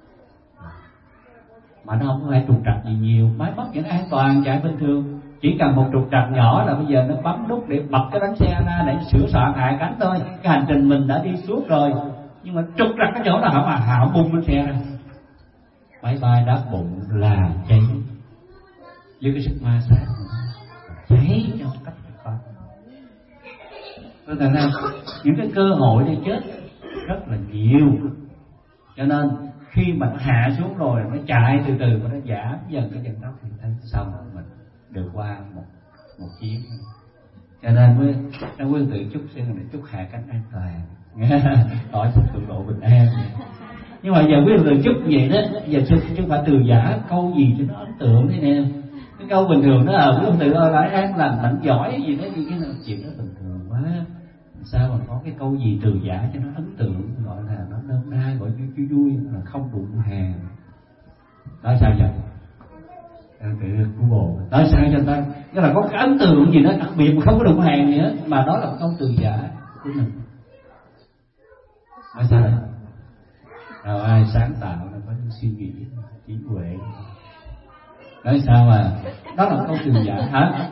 Mà nó không có phải trục trặc gì nhiều, máy móc vẫn an toàn chạy bình thường, chỉ cần một trục trặc nhỏ là bây giờ nó bấm nút để bật cái bánh xe ra để sửa soạn hạ cánh thôi. Cái hành trình mình đã đi suốt rồi, nhưng mà trục trặc cái chỗ nào hả mà hảo bung bánh xe ra, máy bay đáp bụng là cháy với cái sức ma sát, cháy cho cách phải. Tôi thấy là những cái cơ hội để chết rất là nhiều, cho nên khi mà nó hạ xuống rồi nó chạy từ từ và nó giảm dần cái vận tốc thì thấy xong rồi mình được qua một một chuyến. Cho nên mới nó quý tự chúc xin là chúc hạ cánh an toàn, hỏi sự thượng độ bình an. Nhưng mà giờ quý tự chúc vậy đó, giờ chứ phải từ giả câu gì cho nó ấn tượng thế nè. Cái câu bình thường đó là quý tự ơi lại an lành mạnh giỏi gì đó, gì cái chuyện đó bình thường quá. Sao mà có cái câu gì từ giả cho nó ấn tượng, gọi là nó nôm na, gọi vui vui là không đụng hàng. Nói sao vậy? Tự của bồ nói sao cho ta, tức là có cái ấn tượng gì đó đặc biệt mà không có đụng hàng gì hết, mà đó là một câu từ giả của mình. Nói sao vậy? Rồi ai sáng tạo là có những suy nghĩ trí huệ. Nói sao mà đó là một câu từ giả hả?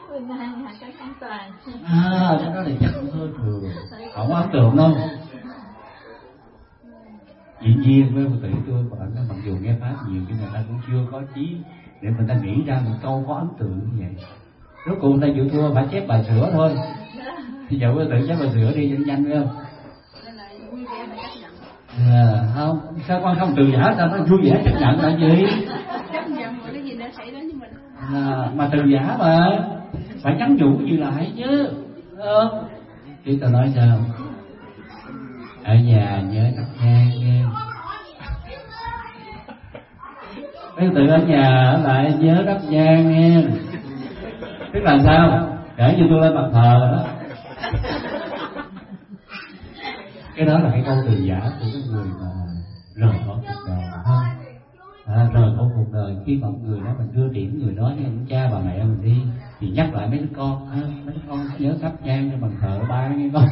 À, cái đó là chắc cũng hơi thường, không có ấn tượng đâu. Dĩ nhiên với một tỷ tôi và anh mặc dù nghe pháp nhiều nhưng người ta cũng chưa có trí để người ta nghĩ ra một câu có ấn tượng như vậy. Rốt cuộc người ta chịu thua phải chép bài sửa thôi. Thì giờ quý tự chép bài sửa đi nhanh nhanh phải không? À, không, sao con không từ giả ta nó vui vẻ chấp nhận là gì? Chấp nhận mọi cái gì đã xảy đến với mình. À, mà từ giả mà phải nhắn nhủ gì lại chứ, không? Chứ tao nói sao? Ở nhà nhớ đắp nhang nghe. Quý tự ở nhà ở lại nhớ đắp nhang nghe. Tức là sao? Để cho tôi lên bàn thờ đó. Cái đó là cái câu từ giả của cái người mà rời khỏi cuộc đời không? À, rời khỏi cuộc đời khi mọi người đó mình đưa tiễn người đó với ông cha bà mẹ mình đi thì nhắc lại mấy đứa con, à, mấy đứa con nhớ thắp nhang cho bằng thờ ba nghe con.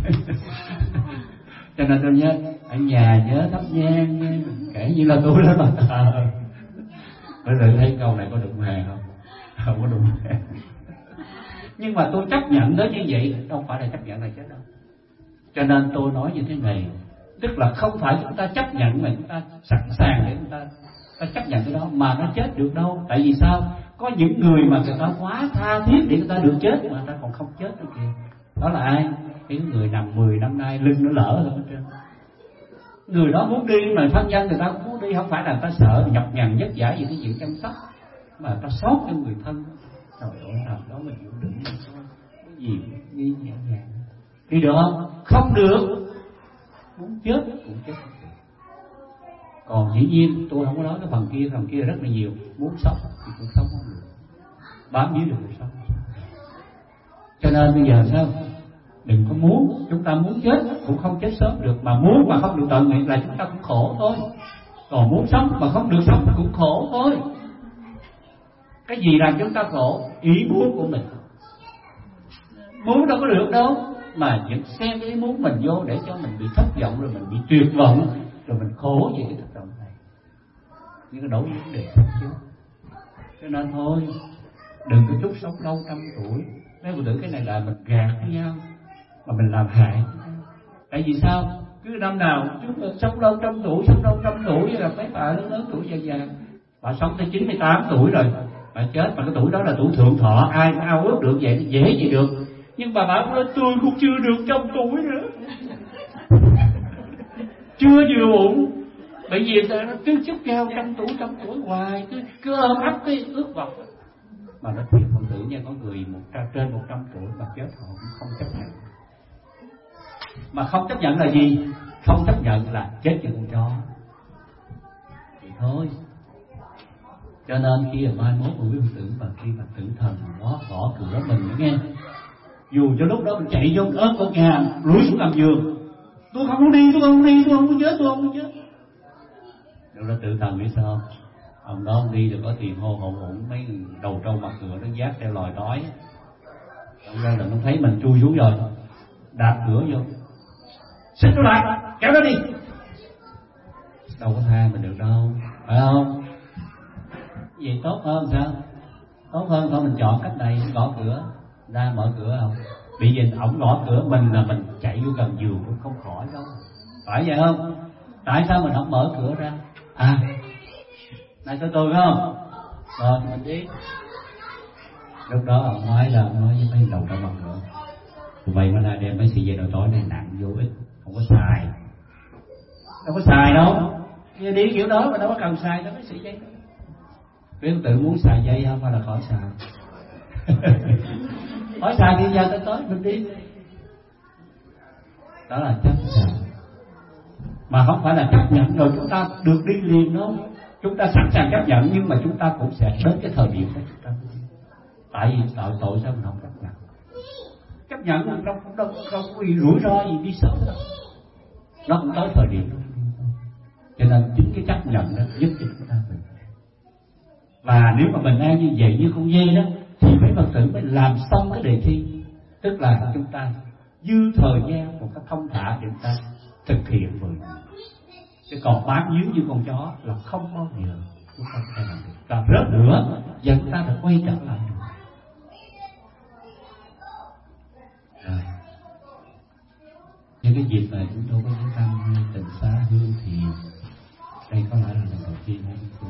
Cho nên tôi nhớ ở nhà nhớ thắp nhang nha, kể như là tôi đó là thờ. Bởi vì thấy câu này có đụng hàng không? Không có đụng hàng. Nhưng mà tôi chấp nhận đó như vậy, đâu phải là chấp nhận là chết đâu. Cho nên tôi nói như thế này, tức là không phải chúng ta chấp nhận mà chúng ta sẵn sàng để chúng ta, ta chấp nhận cái đó mà nó chết được đâu. Tại vì sao? Có những người mà người ta quá tha thiết để người ta được chết mà người ta còn không chết được kìa. Đó là ai? Những người nằm mười năm nay lưng nó lỡ rồi hết trơn. Người đó muốn đi mà thân nhân người ta cũng muốn đi, không phải là người ta sợ nhọc nhằn vất vả gì cái chuyện chăm sóc, mà người ta sót cho người thân. Trời ơi, nào đó mình chịu đựng cái gì đi nhẹ nhàng. Đi được không? Không được. Muốn chết cũng chết không được. Còn dĩ nhiên tôi không có nói cái phần kia, phần kia rất là nhiều. Muốn sống thì cũng sống không được, bám víu được cuộc sống. Cho nên bây giờ sao? Đừng có muốn, chúng ta muốn chết cũng không chết sớm được, mà muốn mà không được tận nguyện là chúng ta cũng khổ thôi. Còn muốn sống mà không được sống cũng khổ thôi. Cái gì làm chúng ta khổ? Ý muốn của mình. Muốn đâu có được đâu, mà vẫn xem cái ý muốn mình vô để cho mình bị thất vọng, rồi mình bị tuyệt vọng, rồi mình khổ về cái thất vọng này. Những cái đấu vấn đề thật chứ. Cho nên thôi, đừng có chúc sống lâu trăm tuổi. Mấy phụ nữ cái này là mình gạt với nhau, mà mình làm hại. Tại vì sao? Cứ năm nào chúng ta sống lâu trăm tuổi, sống lâu trăm tuổi là mấy bà lớn lớn tuổi già già, bà sống tới chín mươi tám tuổi rồi, bà chết, mà cái tuổi đó là tuổi thượng thọ, ai cũng ao ước được vậy, dễ gì được. Nhưng bà bảo lên tôi cũng chưa được trăm tuổi nữa, chưa vừa bụng. Bởi vì nó cứ chúc nhau trăm tuổi trăm tuổi hoài, cứ cứ ôm ấp cái ước vọng. Mà nó thiệt con tử nha, có người một trên một trăm tuổi mà chết họ cũng không chấp nhận. Mà không chấp nhận là gì? Không chấp nhận là chết như con chó. Thì thôi. Cho nên khi mà mai mốt của quý Phật tử và khi mà tử thần nó gõ cửa mình nữa nghe, dù cho lúc đó mình chạy vô ớt con nhà lủi xuống nằm giường, tôi không muốn đi, tôi không muốn đi, tôi không muốn chết, tôi không muốn chết. Rồi là tử thần biết sao? Ông đó ông đi rồi có tiền hô hậu hụng mấy đầu trâu mặt ngựa nó giác theo lòi đói. Ông ra là nó thấy mình chui xuống rồi, đạp cửa vô, xích nó lại, kéo nó đi. Đâu có tha mình được đâu, phải không? Vậy tốt hơn sao? Tốt hơn thôi mình chọn cách này, gõ cửa ra, mở cửa không? Bị gì ổng gõ cửa mình là mình chạy vô gần giường cũng không khỏi đâu, phải vậy không? Tại sao mình không mở cửa ra? À, này cho tôi phải không? Rồi mình đi. Lúc đó ông nói là ông nói với mấy đầu trâu mặt ngựa, tụi bay mới ra đem mấy sợi dây đầu tỏi này nặng vô ích, không có xài, đâu có xài đâu. Nghe đi kiểu đó mà đâu có cần xài đâu mấy sợi dây đó. Nếu tự muốn xài dây không phải là khỏi xài. Khỏi xài thì giờ tới tới mình đi. Đó là chấp nhận. Mà không phải là chấp nhận rồi chúng ta được đi liền đâu. Chúng ta sẵn sàng chấp nhận, nhưng mà chúng ta cũng sẽ đến cái thời điểm đó chúng ta. Tại vì tội tội sao mình không chấp nhận? Chấp nhận đâu đâu đâu đâu có bị rủi ro gì đi sớm đâu. Nó cũng tới thời điểm đó. Cho nên chính cái chấp nhận đó giúp cho chúng ta mình. Và nếu mà mình ăn như vậy như con dê đó, thì mấy Phật tử mới làm xong cái đề thi. Tức là chúng ta dư thời gian một cách thông thả để chúng ta thực hiện mười. Chứ còn bám víu như con chó là không bao giờ chúng ta sẽ làm được. Làm rớt nữa và chúng ta đã quay trở lại được. Rồi. Những cái dịp mà chúng tôi có những thăm Tịnh Xá Hương thì đây có lẽ là lần đầu tiên hay không?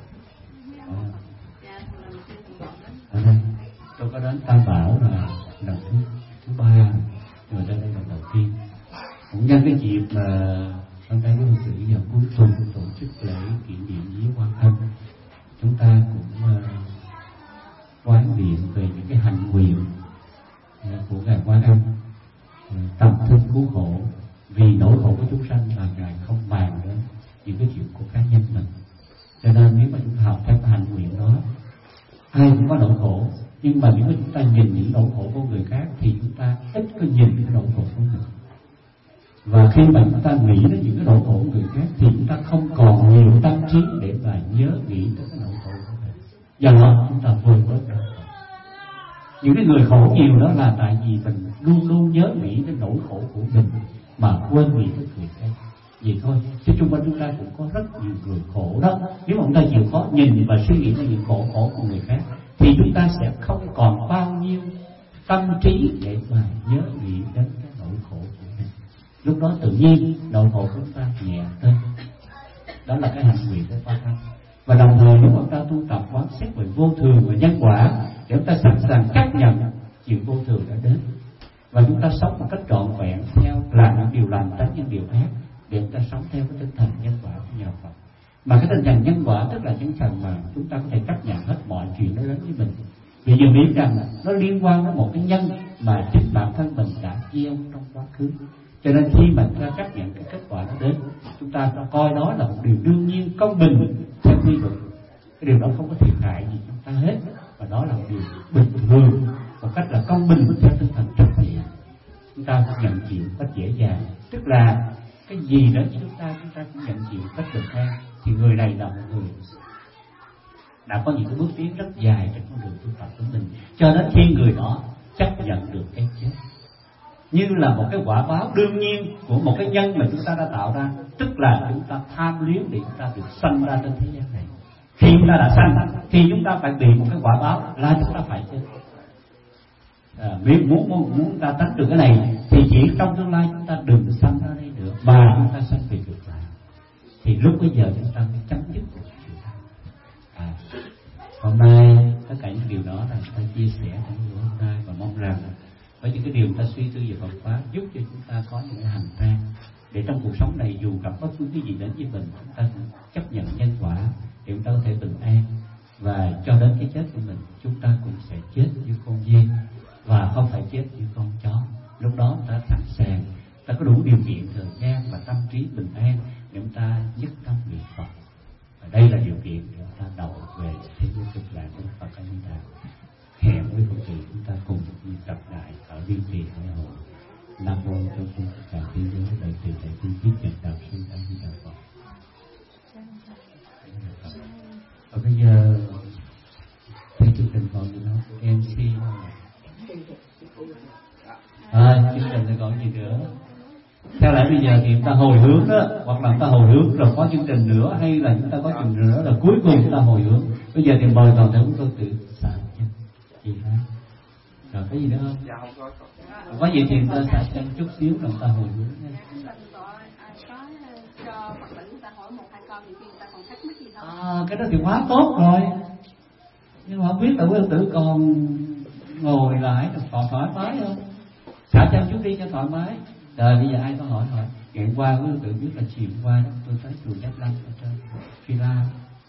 Ở đây tôi có đến Tam Bảo là lần thứ thứ ba, rồi đến đây lần đầu tiên. Cũng nhân cái dịp mà hôm nay với Phật tử vào cuối tuần tổ chức lễ kỷ niệm viếng Quan Thân, chúng ta cũng uh, quán niệm về những cái hạnh nguyện uh, của ngài Quan Âm, uh, tâm thương cứu khổ vì nỗi khổ của chúng sanh mà ngài không bàn đến những cái chuyện của cá nhân mình. Cho nên nếu mà chúng ta học theo cái hạnh nguyện đó, ai cũng có nỗi khổ, nhưng mà nếu mà chúng ta nhìn những nỗi khổ của người khác thì chúng ta ít có nhìn cái nỗi khổ của mình. Và khi mà chúng ta nghĩ đến những cái nỗi khổ của người khác thì chúng ta không còn nhiều tâm trí để mà nhớ nghĩ tới cái nỗi khổ của mình. Do đó chúng ta vơi bớt nỗi khổ. Những cái người khổ nhiều đó là tại vì mình luôn luôn nhớ nghĩ đến nỗi khổ của mình mà quên nghĩ tới người khác. Vậy thôi, chứ xung quanh chúng ta cũng có rất nhiều người khổ đó. Nếu mà chúng ta chịu khó nhìn và suy nghĩ về những khổ khổ của người khác thì chúng ta sẽ không còn bao nhiêu tâm trí để mà nhớ nghĩ đến cái nỗi khổ của mình. Lúc đó tự nhiên nỗi khổ của chúng ta nhẹ hơn. Đó là cái hành nguyện của Pháp Thân. Và đồng thời nếu mà chúng ta tu tập quán xét về vô thường và nhân quả để chúng ta sẵn sàng chấp nhận chuyện vô thường đã đến và chúng ta sống một cách trọn vẹn theo làm những điều lành, tránh những điều ác, để chúng ta sống theo cái tinh thần nhân quả của nhà Phật. Mà cái tinh thần nhân quả tức là tinh thần mà chúng ta có thể chấp nhận hết mọi chuyện nó đến với mình, vì dù biết rằng nó liên quan đến một cái nhân mà chính bản thân mình đã gieo trong quá khứ. Cho nên khi mà chúng ta chấp nhận cái kết quả nó đến, chúng ta coi đó là một điều đương nhiên, công bình theo quy luật. Cái điều đó không có thiệt hại gì chúng ta hết, và đó là một điều bình thường, một cách là công bình theo tinh thần trách nhiệm. Chúng ta cũng nhận chịu cách dễ dàng, tức là cái gì đó chúng ta chúng ta cũng nhận chịu cách bình an. Thì người này là một người đã có những cái bước tiến rất dài trên con đường tu tập của mình, cho đến khi người đó chấp nhận được cái chết như là một cái quả báo đương nhiên của một cái nhân mà chúng ta đã tạo ra, tức là chúng ta tham luyến để chúng ta được sanh ra trên thế gian này. Khi chúng ta đã sanh thì chúng ta phải bị một cái quả báo là chúng ta phải chết. À, nếu muốn, muốn muốn chúng ta tránh được cái này thì chỉ trong tương lai chúng ta đừng sanh ra đây được, mà chúng ta sanh về cực lạc. Thì lúc bây giờ chúng ta mới chấm dứt được chuyện đó. À, hôm nay tất cả những điều đó là chúng ta chia sẻ trong buổi hôm nay, và mong rằng với những cái điều chúng ta suy tư về Phật pháp giúp cho chúng ta có những cái hành trang để trong cuộc sống này dù gặp bất cứ cái gì đến với mình, chúng ta cũng chấp nhận nhân quả để chúng ta có thể bình an, và cho đến cái chết của mình chúng ta cũng sẽ chết như con dê và không phải chết như con chó. Lúc đó chúng ta sẵn sàng, ta có đủ điều kiện thời gian và tâm trí bình an để chúng ta nhất tâm niệm Phật. Và đây là điều kiện để chúng ta đầu về thế giới cực lạc của Phật A Di Đà. Hẹn với Phật tử chúng ta cùng đi tập lại ở Liên Trì Hải Hội. Nam mô cho chúng tất cả thế giới đại từ đại bi kiết nhật đạo sư A Di Đà Phật. Và bây giờ thấy chương trình còn gì đó em xê à, chương trình này còn gì nữa. Theo lẽ bây giờ thì chúng ta hồi hướng đó, hoặc là chúng ta hồi hướng rồi có chương trình nữa, hay là chúng ta có chương trình nữa là cuối cùng chúng ta hồi hướng. Bây giờ thì mời toàn thể chúng tôi tự xả chân chị ha. Rồi có gì nữa không? Dạ không có. Có gì thì chúng ta xả chân chút xíu rồi chúng ta hồi hướng nha. Cho Phật tử người ta hỏi một hai câu thì người ta còn thắc mắc gì không? À, cái đó thì quá tốt rồi. Nhưng mà không biết là quý ông tử còn ngồi lại còn thoải mái không? Xả chân chút đi cho thoải mái. Rồi bây giờ ai có hỏi hỏi. Ngày qua quý ông tử biết là chiều qua tôi tới chùa Giác Lâm ở trên Phi La.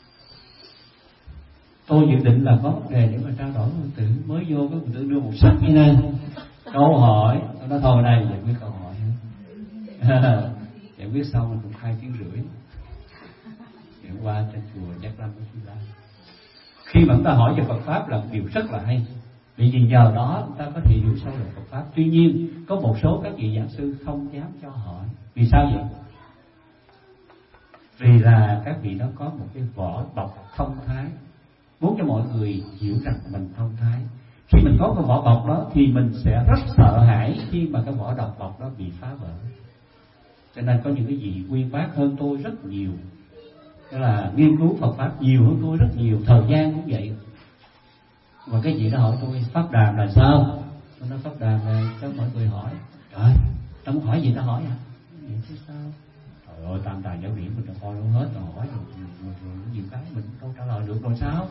Tôi dự định là có vấn đề để mà trao đổi với ông tử, mới vô cái ông tử đưa một sách như này câu hỏi, tôi nói thôi đây giải quyết câu hỏi giải quyết xong là cũng hai tiếng rưỡi. Ngày qua trên chùa Giác Lâm ở Phi La, khi mà chúng ta hỏi về Phật pháp là một điều rất là hay, vì nhờ đó chúng ta có thể hiểu sâu được Phật pháp. Tuy nhiên có một số các vị giảng sư không dám cho hỏi. Vì sao vậy? Vì là các vị đó có một cái vỏ bọc thông thái, muốn cho mọi người hiểu rằng mình thông thái. Khi mình có cái vỏ bọc đó thì mình sẽ rất sợ hãi khi mà cái vỏ độc bọc đó bị phá vỡ. Cho nên có những cái vị uyên bác hơn tôi rất nhiều, tức là nghiên cứu Phật pháp nhiều hơn tôi rất nhiều, thời gian cũng vậy. Và cái gì đó hỏi tôi pháp đàm là sao? Tôi nói pháp đàm là cho mọi người hỏi. Trời, tao muốn hỏi gì tao hỏi hả? Vậy chứ sao? Trời ơi, tam tài giáo điểm mình đã coi luôn hết rồi, hỏi rồi, rồi, rồi nhiều cái mình không trả lời được rồi sao?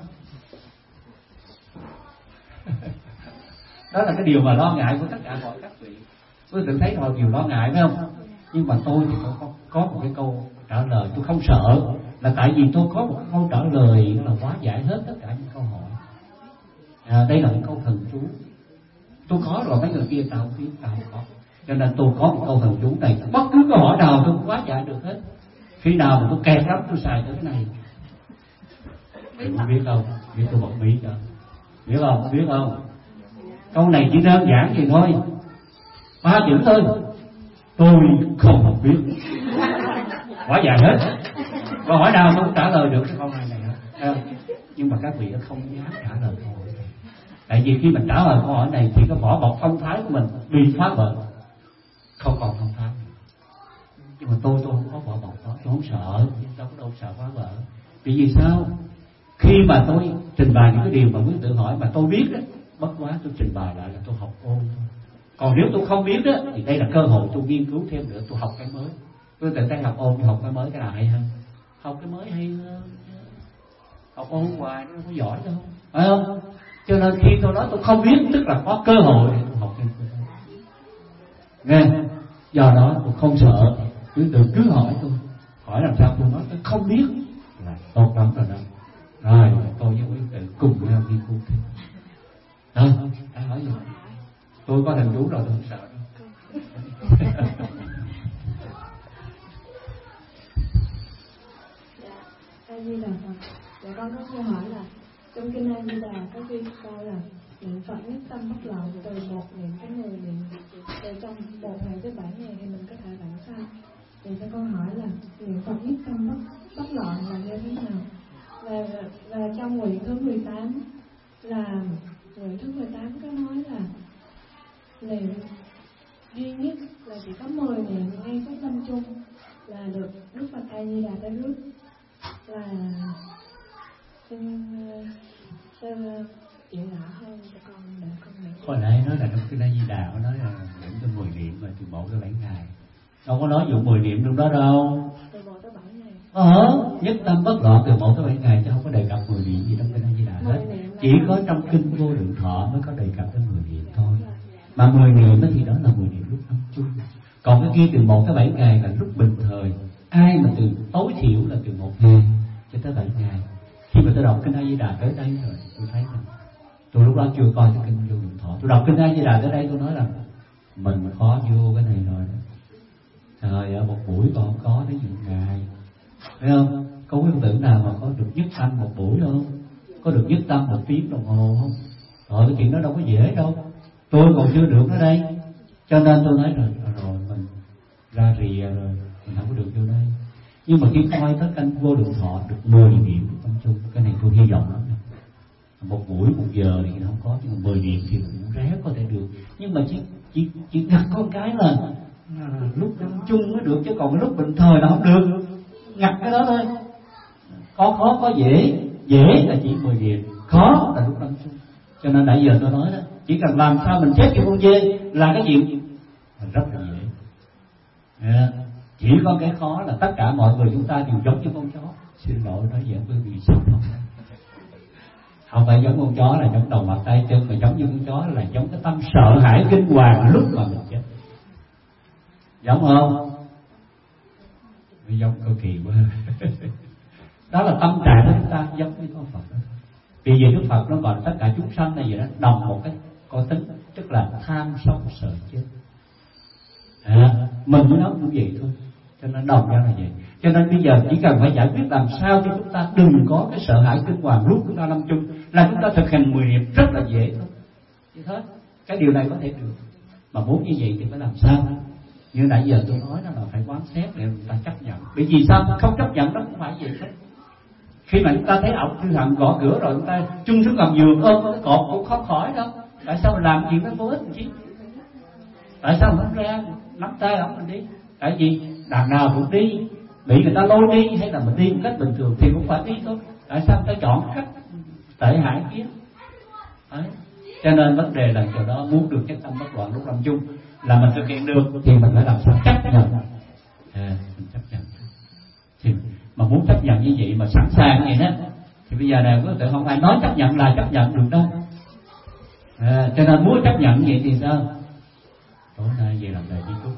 Đó là cái điều mà lo ngại của tất cả mọi các vị. Tôi tự thấy rồi, điều lo ngại phải không? Nhưng mà tôi thì tôi có, có một cái câu trả lời tôi không sợ, là tại vì tôi có một cái câu trả lời là hóa giải hết tất cả những câu hỏi. À, đây là một câu thần chú. Tôi có rồi, mấy người kia tao không biết, tao không có. Cho nên tôi có một câu thần chú này, bất cứ câu hỏi nào tôi cũng hóa giải được hết. Khi nào mà tôi kẹt lắm tôi xài tới cái này. Bạn biết không? Biết tôi bật bí cho. Biết không? Biết không? Câu này chỉ đơn giản vậy thôi, ba chữ thôi. tôi không học biết. Hỏi dài hết, câu hỏi nào không trả lời được cái câu hỏi này hết. Nhưng mà các vị không dám trả lời câu hỏi này, tại vì khi mình trả lời câu hỏi này thì cái vỏ bọc thông thái của mình bị phá vỡ, không còn thông thái. Nhưng mà tôi tôi không có vỏ bọc đó, tôi không sợ, đâu có đâu sợ phá vỡ. Vì vì sao? Khi mà tôi trình bày những cái điều mà quý tự hỏi mà tôi biết đó, bất quá tôi trình bày lại là tôi học ôn thôi. Còn nếu tôi không biết đó, thì đây là cơ hội tôi nghiên cứu thêm nữa, tôi học cái mới. Tôi tự tay học ôn, tôi học cái mới cái nào hay hơn. Học cái mới hay hơn. Học ôn hoài nó không có giỏi đâu, phải không? Cho nên khi tôi nói tôi không biết, tức là có cơ hội để tôi học thêm. Nghe? Do đó tôi không sợ, quý tự cứ hỏi tôi, hỏi làm sao tôi nói tôi không biết là tốt lắm rồi đó. Rồi tôi với quý tự cùng nhau nghiên cứu thêm. Đó, ai hỏi gì? Tôi có thần chú rồi, tôi không sợ đâu. Dạ, A Di Đà Phật. Dạ con có câu hỏi là trong kinh A Di Đà có ghi câu là niệm Phật nhất tâm bất loạn từ một niệm tới mười niệm, từ trong một ngày tới bảy ngày thì mình có thể làm sao? Thì cho con hỏi là niệm Phật nhất tâm bất bất loạn là như thế nào? Và và trong nguyện thứ mười tám là nguyện thứ mười tám có nói là niệm duy nhất là chỉ có mười niệm ngay phút lâm chung là được Đức Phật A Di Đà tới rước. Là xin xin chuyện rõ hơn cho con để con niệm. Hồi nãy nói là trong kinh A Di Đà có nói là niệm tới mười niệm mà từ một tới bảy ngày, đâu có nói dụng mười niệm trong đó đâu. Từ một tới bảy ngày. Ờ, nhất tâm bất loạn từ một tới bảy ngày, chứ không có đề cập mười niệm gì trong kinh A Di Đà hết. Chỉ có trong kinh Vô Lượng Thọ mới có đề cập tới mười niệm thôi. Mà mười niệm thì đó là mười niệm lúc lâm chung. Còn cái kia từ một tới bảy ngày là lúc bình thời. Ai mà từ tối thiểu là từ một ngày cho tới bảy ngày. Khi mà tôi đọc kinh A Di Đà tới đây rồi, tôi thấy rằng tôi lúc đó chưa coi cái kinh Vô Lượng Thọ. Tôi đọc kinh A Di Đà tới đây tôi nói rằng mình khó vô cái này rồi đó. Trời ơi, một buổi còn không có đến một ngày, thấy không? Có quý Phật tử nào mà có được nhất tâm một buổi không? Có được nhất tâm một tiếng đồng hồ không? Rồi cái chuyện đó đâu có dễ đâu. Tôi còn chưa được ở đây, cho nên tôi nói rồi, rồi mình ra rìa rồi mình không có được vô đây. Nhưng mà khi coi tới kinh Vô Lượng Thọ được mười niệm trong chung, cái này tôi hy vọng lắm. Một buổi một giờ thì không có, nhưng mà mười niệm thì cũng ráng có thể được. Nhưng mà chỉ chỉ chỉ ngặt con cái là, là lúc lâm chung mới được, chứ còn cái lúc bình thời là không được. Ngặt cái đó thôi. Có khó có dễ, dễ là chỉ mười niệm, khó là lúc lâm chung. Cho nên nãy giờ tôi nói đó, chỉ cần làm sao mình chết cho con dê là cái chuyện rất là dễ. Yeah. Chỉ có cái khó là tất cả mọi người chúng ta đều giống như con chó. Xin lỗi nói vậy quý vị sao không? Không phải giống con chó là giống đầu mặt tay chân, mà giống như con chó là giống cái tâm sợ hãi kinh hoàng lúc mà mình chết. Giống không? Nó giống cực kỳ quá. Đó là tâm trạng của chúng ta giống như con Phật đó. Vì vậy Đức Phật nó gọi tất cả chúng sanh này vậy đó, đồng một cái có tính, tức là tham sống sợ chết. À, mình với nó cũng vậy thôi, cho nên đồng nhau là vậy. Cho nên bây giờ chỉ cần phải giải quyết làm sao cho chúng ta đừng có cái sợ hãi kinh hoàng lúc chúng ta lâm chung, là chúng ta thực hành mười niệm rất là dễ thôi. Như thế, cái điều này có thể được. Mà muốn như vậy thì phải làm sao? Như nãy giờ tôi nói đó là phải quán xét để người ta chấp nhận. Bởi vì sao? Không chấp nhận nó cũng phải vậy hết. Khi mà chúng ta thấy ổng thư hận gõ cửa rồi chúng ta chung xuống gầm giường ôm cái cột cũng không khỏi đâu. Tại sao mình làm chuyện nó vô ích chứ? Tại sao mình không ra nắm tay ổng mình đi? Tại vì đằng nào cũng đi, bị người ta lôi đi hay là mình đi một cách bình thường thì cũng phải đi thôi. Tại sao người ta chọn cách tệ hại kia? Đấy. Cho nên vấn đề là chỗ đó muốn được nhất tâm bất loạn lúc lâm chung là mình thực hiện được thì mình phải làm sao chấp nhận. À, mình chấp nhận. Thì mà muốn chấp nhận như vậy mà sẵn sàng vậy đó thì bây giờ này có thể không ai nói chấp nhận là chấp nhận được đâu. À, cho nên muốn chấp nhận vậy thì sao? Tối nay về làm đời di chúc.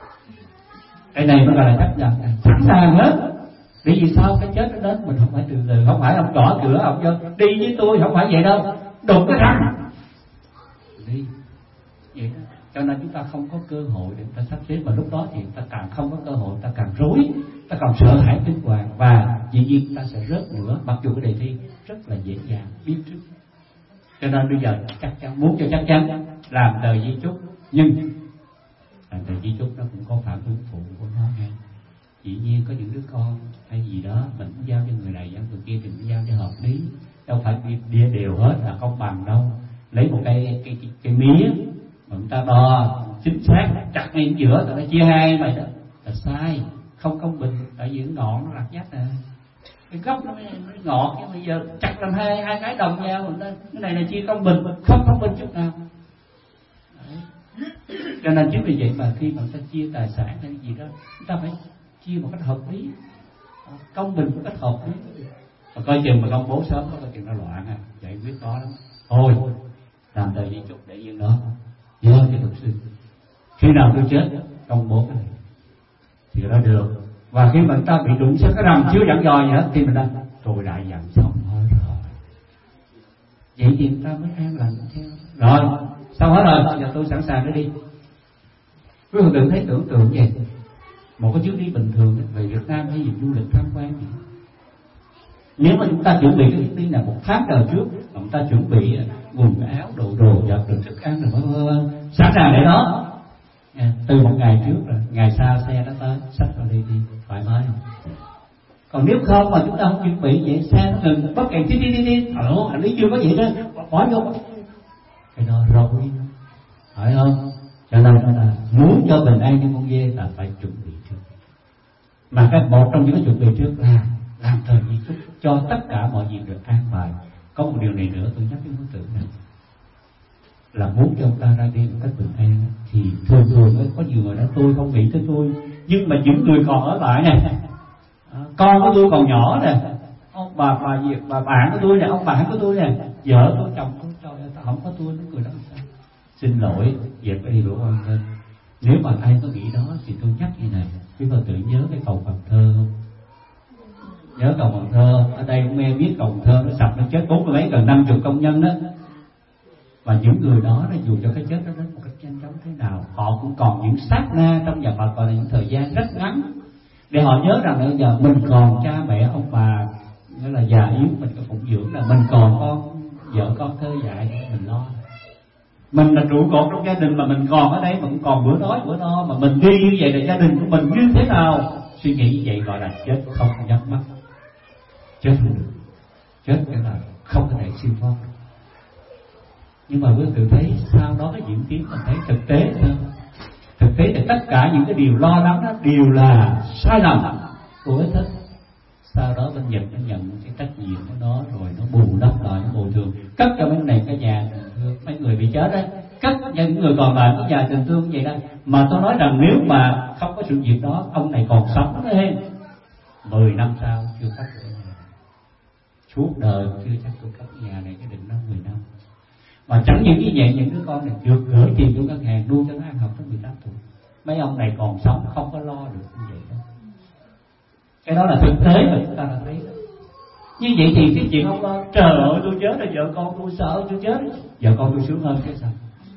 Cái này mới gọi là chấp nhận, sẵn sàng hết. Bởi vì sao? Cái chết nó đến mình không phải từ từ, không phải ông gõ cửa ông cho đi với tôi, không phải vậy đâu. Đụng cái răng đi vậy đó. Cho nên chúng ta không có cơ hội để chúng ta sắp xếp, mà lúc đó thì ta càng không có cơ hội, ta càng rối, ta càng sợ hãi kinh hoàng, và dĩ nhiên ta sẽ rớt nữa. Mặc dù cái đề thi rất là dễ dàng biết trước. Cho nên bây giờ chắc chắn muốn cho chắc chắn làm đời di chúc, nhưng Thành thầy di chúc nó cũng có phản ứng phụ của nó nha. Dĩ nhiên có những đứa con hay gì đó mình cũng giao cho người này giao người kia thì cũng giao cho hợp lý, đâu phải đi đều hết là công bằng đâu. Lấy một cây cây, cây, cây mía mà người ta đo chính xác chặt ngay giữa rồi nó chia hai vậy đó là sai, không công bình. Tại vì cái ngọn nó lặt dắt nè, cái gốc nó, nó ngọt, nhưng bây giờ chặt làm hai hai cái đồng nhau, người ta cái này là chia công bình, không công bình chút nào. Đấy. Cho nên chính vì vậy mà khi mà người ta chia tài sản hay gì đó, chúng ta phải chia một cách hợp lý, công bình một cách hợp lý. Mà coi chừng mà công bố sớm có coi chừng nó loạn à, giải quyết khó lắm. Thôi làm tờ di chúc để yên đó, nhớ cho luật sư. Khi nào tôi chết công bố cái này thì nó được. Và khi mà người ta bị đụng sẽ cái rằm chưa dặn dò gì hết thì mình đã tôi đã dặn xong hết rồi, vậy thì người ta mới an lành theo. Rồi xong hết rồi, giờ tôi sẵn sàng để đi. Quý vị đừng thấy tưởng tượng vậy. Một cái chuyến đi bình thường về Việt Nam hay gì du lịch tham quan gì, nếu mà chúng ta chuẩn bị cái chuyến đi là một tháng đầu trước, chúng ta chuẩn bị quần áo, đồ đồ vật, đồ thức ăn, rồi vân vân, sẵn sàng để đó. Từ một ngày trước rồi, ngày sau xe nó tới, xách vào đi đi, thoải mái. Còn nếu không mà chúng ta không chuẩn bị vậy, xe nó ngừng, bất kỳ đi đi đi đi, alo, hành lý chưa có vậy đó, bỏ vô, cái đó rồi, phải không? Cho nên là muốn cho bình an cho con dê là phải chuẩn bị trước. Mà cái một trong những cái chuẩn bị trước là làm thời di chúc cho tất cả mọi việc được an bài. Có một điều này nữa tôi nhắc với đối tượng này, là muốn cho ông ta ra đi một cách bình an thì thường thường có nhiều người nói tôi không nghĩ tới tôi, nhưng mà những người còn ở lại này, con của tôi còn nhỏ nè, ông bà bà gì bà bạn của tôi nè, ông bạn của tôi nè, vợ tôi, chồng tôi, trời ơi, không có tôi những người đó sao? Xin lỗi, dẹp cái đi đổ quan lên. Nếu mà ai có nghĩ đó thì tôi nhắc như này, quý Phật tử nhớ cái cầu Cần Thơ không? Nhớ cầu Cần Thơ, ở đây cũng nghe biết cầu Cần Thơ nó sập nó chết bốn mươi mấy gần năm chục công nhân đó. Và những người đó là dù cho cái chết nó đến một cách nhanh chóng thế nào, họ cũng còn những sát na trong nhà Phật, còn là những thời gian rất ngắn để họ nhớ rằng bây giờ mình còn cha mẹ ông bà nghĩa là già yếu, mình có phụng dưỡng, là mình còn con vợ con thơ dạy mình lo. Mình là trụ cột trong gia đình mà mình còn ở đây mà cũng còn bữa đói bữa no, mà mình đi như vậy là gia đình của mình như thế nào? Suy nghĩ như vậy gọi là chết không nhắm mắt, chết không được, chết cái là không có thể siêu thoát. Nhưng mà quý vị thấy sau đó cái diễn tiến mình thấy thực tế thôi. Thực tế là tất cả những cái điều lo lắng đó đều là sai lầm của cái thích. Sau đó bên Nhật nó nhận cái trách nhiệm của nó rồi nó bù đắp lại, nó bồi thường, cất cho mấy này cái nhà tình thương, mấy người bị chết đấy, cất cho những người còn lại cái nhà tình thương vậy đó. Mà tôi nói rằng nếu mà không có sự việc đó, ông này còn sống đấy, mười năm sau chưa cất được nhà, suốt đời chưa chắc tôi cất nhà này, cái định nó mười năm. Mà chẳng những như vậy, những đứa con này được gửi tiền vô ngân hàng nuôi cho nó ăn học tới mười tám tuổi. Mấy ông này còn sống không có lo được như vậy đó. Cái đó là thực tế mà chúng ta đã thấy đó. Như vậy thì cái chuyện ông lo, trời ơi tôi chết rồi, vợ con tôi sợ tôi chết, vợ con tôi sướng hơn cái sao?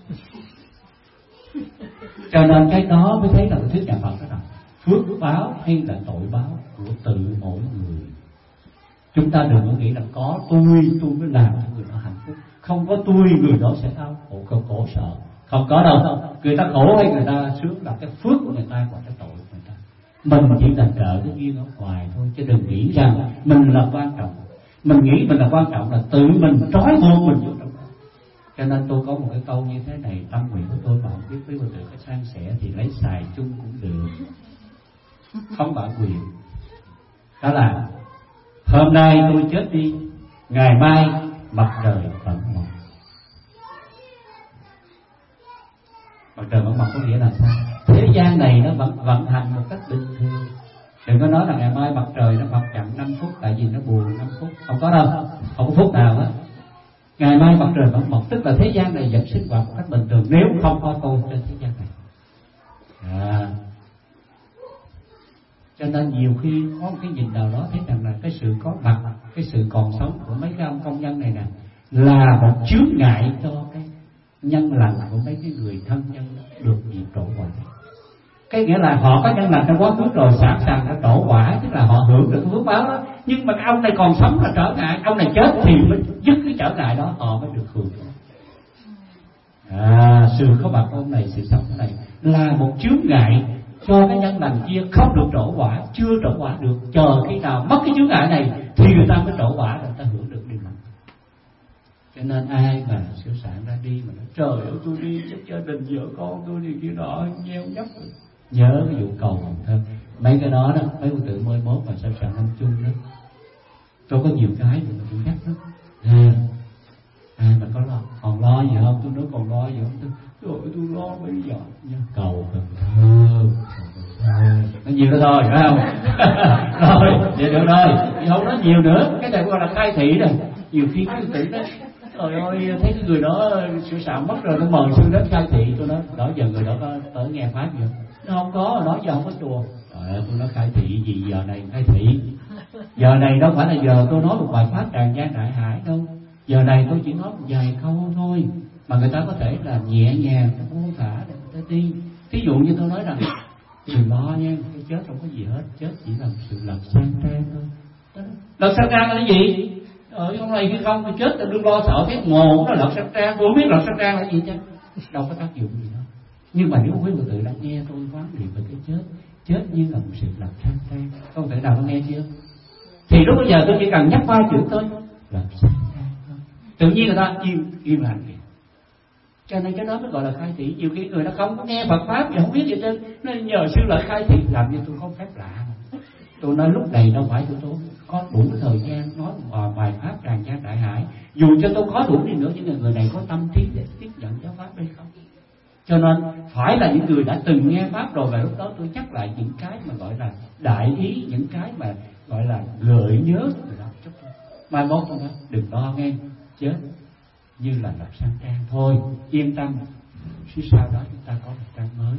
Cho nên cái đó mới thấy là cái thuyết nhà Phật đó là phước báo hay là tội báo của tự mỗi người. Chúng ta đừng có nghĩ là có tôi tôi mới làm cho người đó hạnh phúc, không có tôi người đó sẽ đau khổ khổ, khổ sợ, không có đâu. Người ta khổ hay người ta sướng là cái phước của người ta, còn cái tội của người ta. Mình chỉ là trợ cái duyên ở ngoài thôi, chứ đừng nghĩ rằng mình là quan trọng. Mình nghĩ mình là quan trọng là tự mình trói buộc mình vô trong đó. Cho nên tôi có một cái câu như thế này, tâm nguyện của tôi mà không biết với Phật tử có san sẻ thì lấy xài chung cũng được, không bản quyền. Đó là hôm nay tôi chết đi, ngày mai mặt trời vẫn mọc. Mặt trời vẫn mọc có nghĩa là sao? Thế gian này nó vẫn vận hành một cách bình thường. Đừng có nói là ngày mai mặt trời nó mọc chậm năm phút tại vì nó buồn năm phút, không có đâu, không có phút nào hết. Ngày mai mặt trời vẫn mọc, tức là thế gian này vẫn sinh hoạt một cách bình thường nếu không có tôi trên thế gian này. À. Cho nên nhiều khi có một cái nhìn nào đó thấy rằng là cái sự có mặt, cái sự còn sống của mấy cái ông công nhân này nè là một chướng ngại cho cái nhân lành của mấy cái người thân nhân được diệt trổ quả. Cái nghĩa là họ có nhân lành trong quá khứ rồi, sẵn sàng đã trổ quả, tức là họ hưởng được cái phước báo đó. Nhưng mà cái ông này còn sống là trở ngại, ông này chết thì mới dứt cái trở ngại đó, họ mới được hưởng. À, sự có mặt của ông này, sự sống này là một chướng ngại cho cái nhân lành kia không được trổ quả, chưa trổ quả được, chờ khi nào mất cái chướng ngại này thì người ta mới trổ quả, rồi người ta hưởng được điều lành. Cho nên ai mà sửa soạn ra đi mà nói trời ơi tôi đi giúp gia đình vợ con tôi đi kia đó nheo nhóc, nhớ cái vụ cầu hồng thơm, mấy cái đó đó, mấy cô tự mới mốt mà sao soạn năm chung đó. Tôi có nhiều cái mà tôi nhắc đó. À, ai mà có lo, còn lo gì không? Tôi nói còn lo gì không? Tôi, trời ơi tôi lo bây giờ nha. Cầu Cần Thơ, nó nhiều đó thôi, phải không? Rồi, vậy được rồi, không nói nhiều nữa. Cái này gọi là khai thị rồi. Nhiều khi cái tự đó, trời ơi thấy cái người đó sửa soạn mất rồi, nó mời sư đến khai thị. Tôi nói đó giờ người đó có tới nghe pháp gì không? Nó không có, nói giờ không có chùa. Trời ơi tôi nói khai thị gì giờ này khai thị. Giờ này đâu phải là giờ tôi nói một bài pháp tràn gian đại hải đâu. Giờ này tôi chỉ nói một vài câu thôi, mà người ta có thể là nhẹ nhàng, buông thả để người ta đi. Thí dụ như tôi nói rằng đừng lo nha, cái chết không có gì hết, chết chỉ là một sự lật sang trang thôi. Lật sang trang là cái gì? Ở trong này khi không tôi chết tôi đừng lo sợ cái ngồn nó lật sang trang, tôi không biết lật sang trang là gì chứ, đâu có tác dụng gì đâu. Nhưng mà nếu quý vị tự đã nghe tôi quán niệm về cái chết, chết như là một sự lật sang trang, không thể nào có nghe chưa? Thì lúc bây giờ tôi chỉ cần nhắc ba chữ thôi, lật sang trang thôi, tự nhiên người ta im im lặng. Cho nên cái đó mới gọi là khai thị. Nhiều khi người ta không nghe Phật pháp thì không biết gì chứ, nên nhờ sư lợi khai thị làm như tôi không phép lạ. Tôi nói lúc này đâu phải tôi tôi có đủ thời gian nói một bài pháp tràn gian đại hải, dù cho tôi có đủ đi nữa nhưng người này có tâm trí để tiếp nhận giáo pháp hay không. Cho nên phải là những người đã từng nghe pháp rồi, và lúc đó tôi nhắc lại những cái mà gọi là đại ý, những cái mà gọi là gợi nhớ người đó chút thôi. Mai mốt không đó đừng lo nghe chết như là lập sang trang thôi, yên tâm, phía sau đó chúng ta có một trang mới.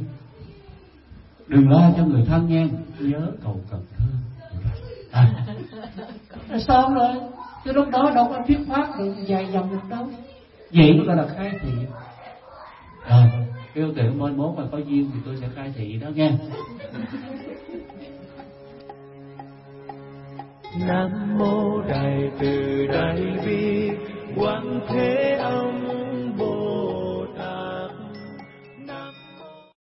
Đừng lo cho người thân nghe, nhớ cầu Cần Thơ. À, xong rồi, cái lúc đó đâu có thuyết pháp được dài dòng được đâu. Vậy mới gọi là khai thị. Rồi, kêu tiểu mai mốt mà có duyên thì tôi sẽ khai thị đó nghe. Nam mô Đại Từ Đại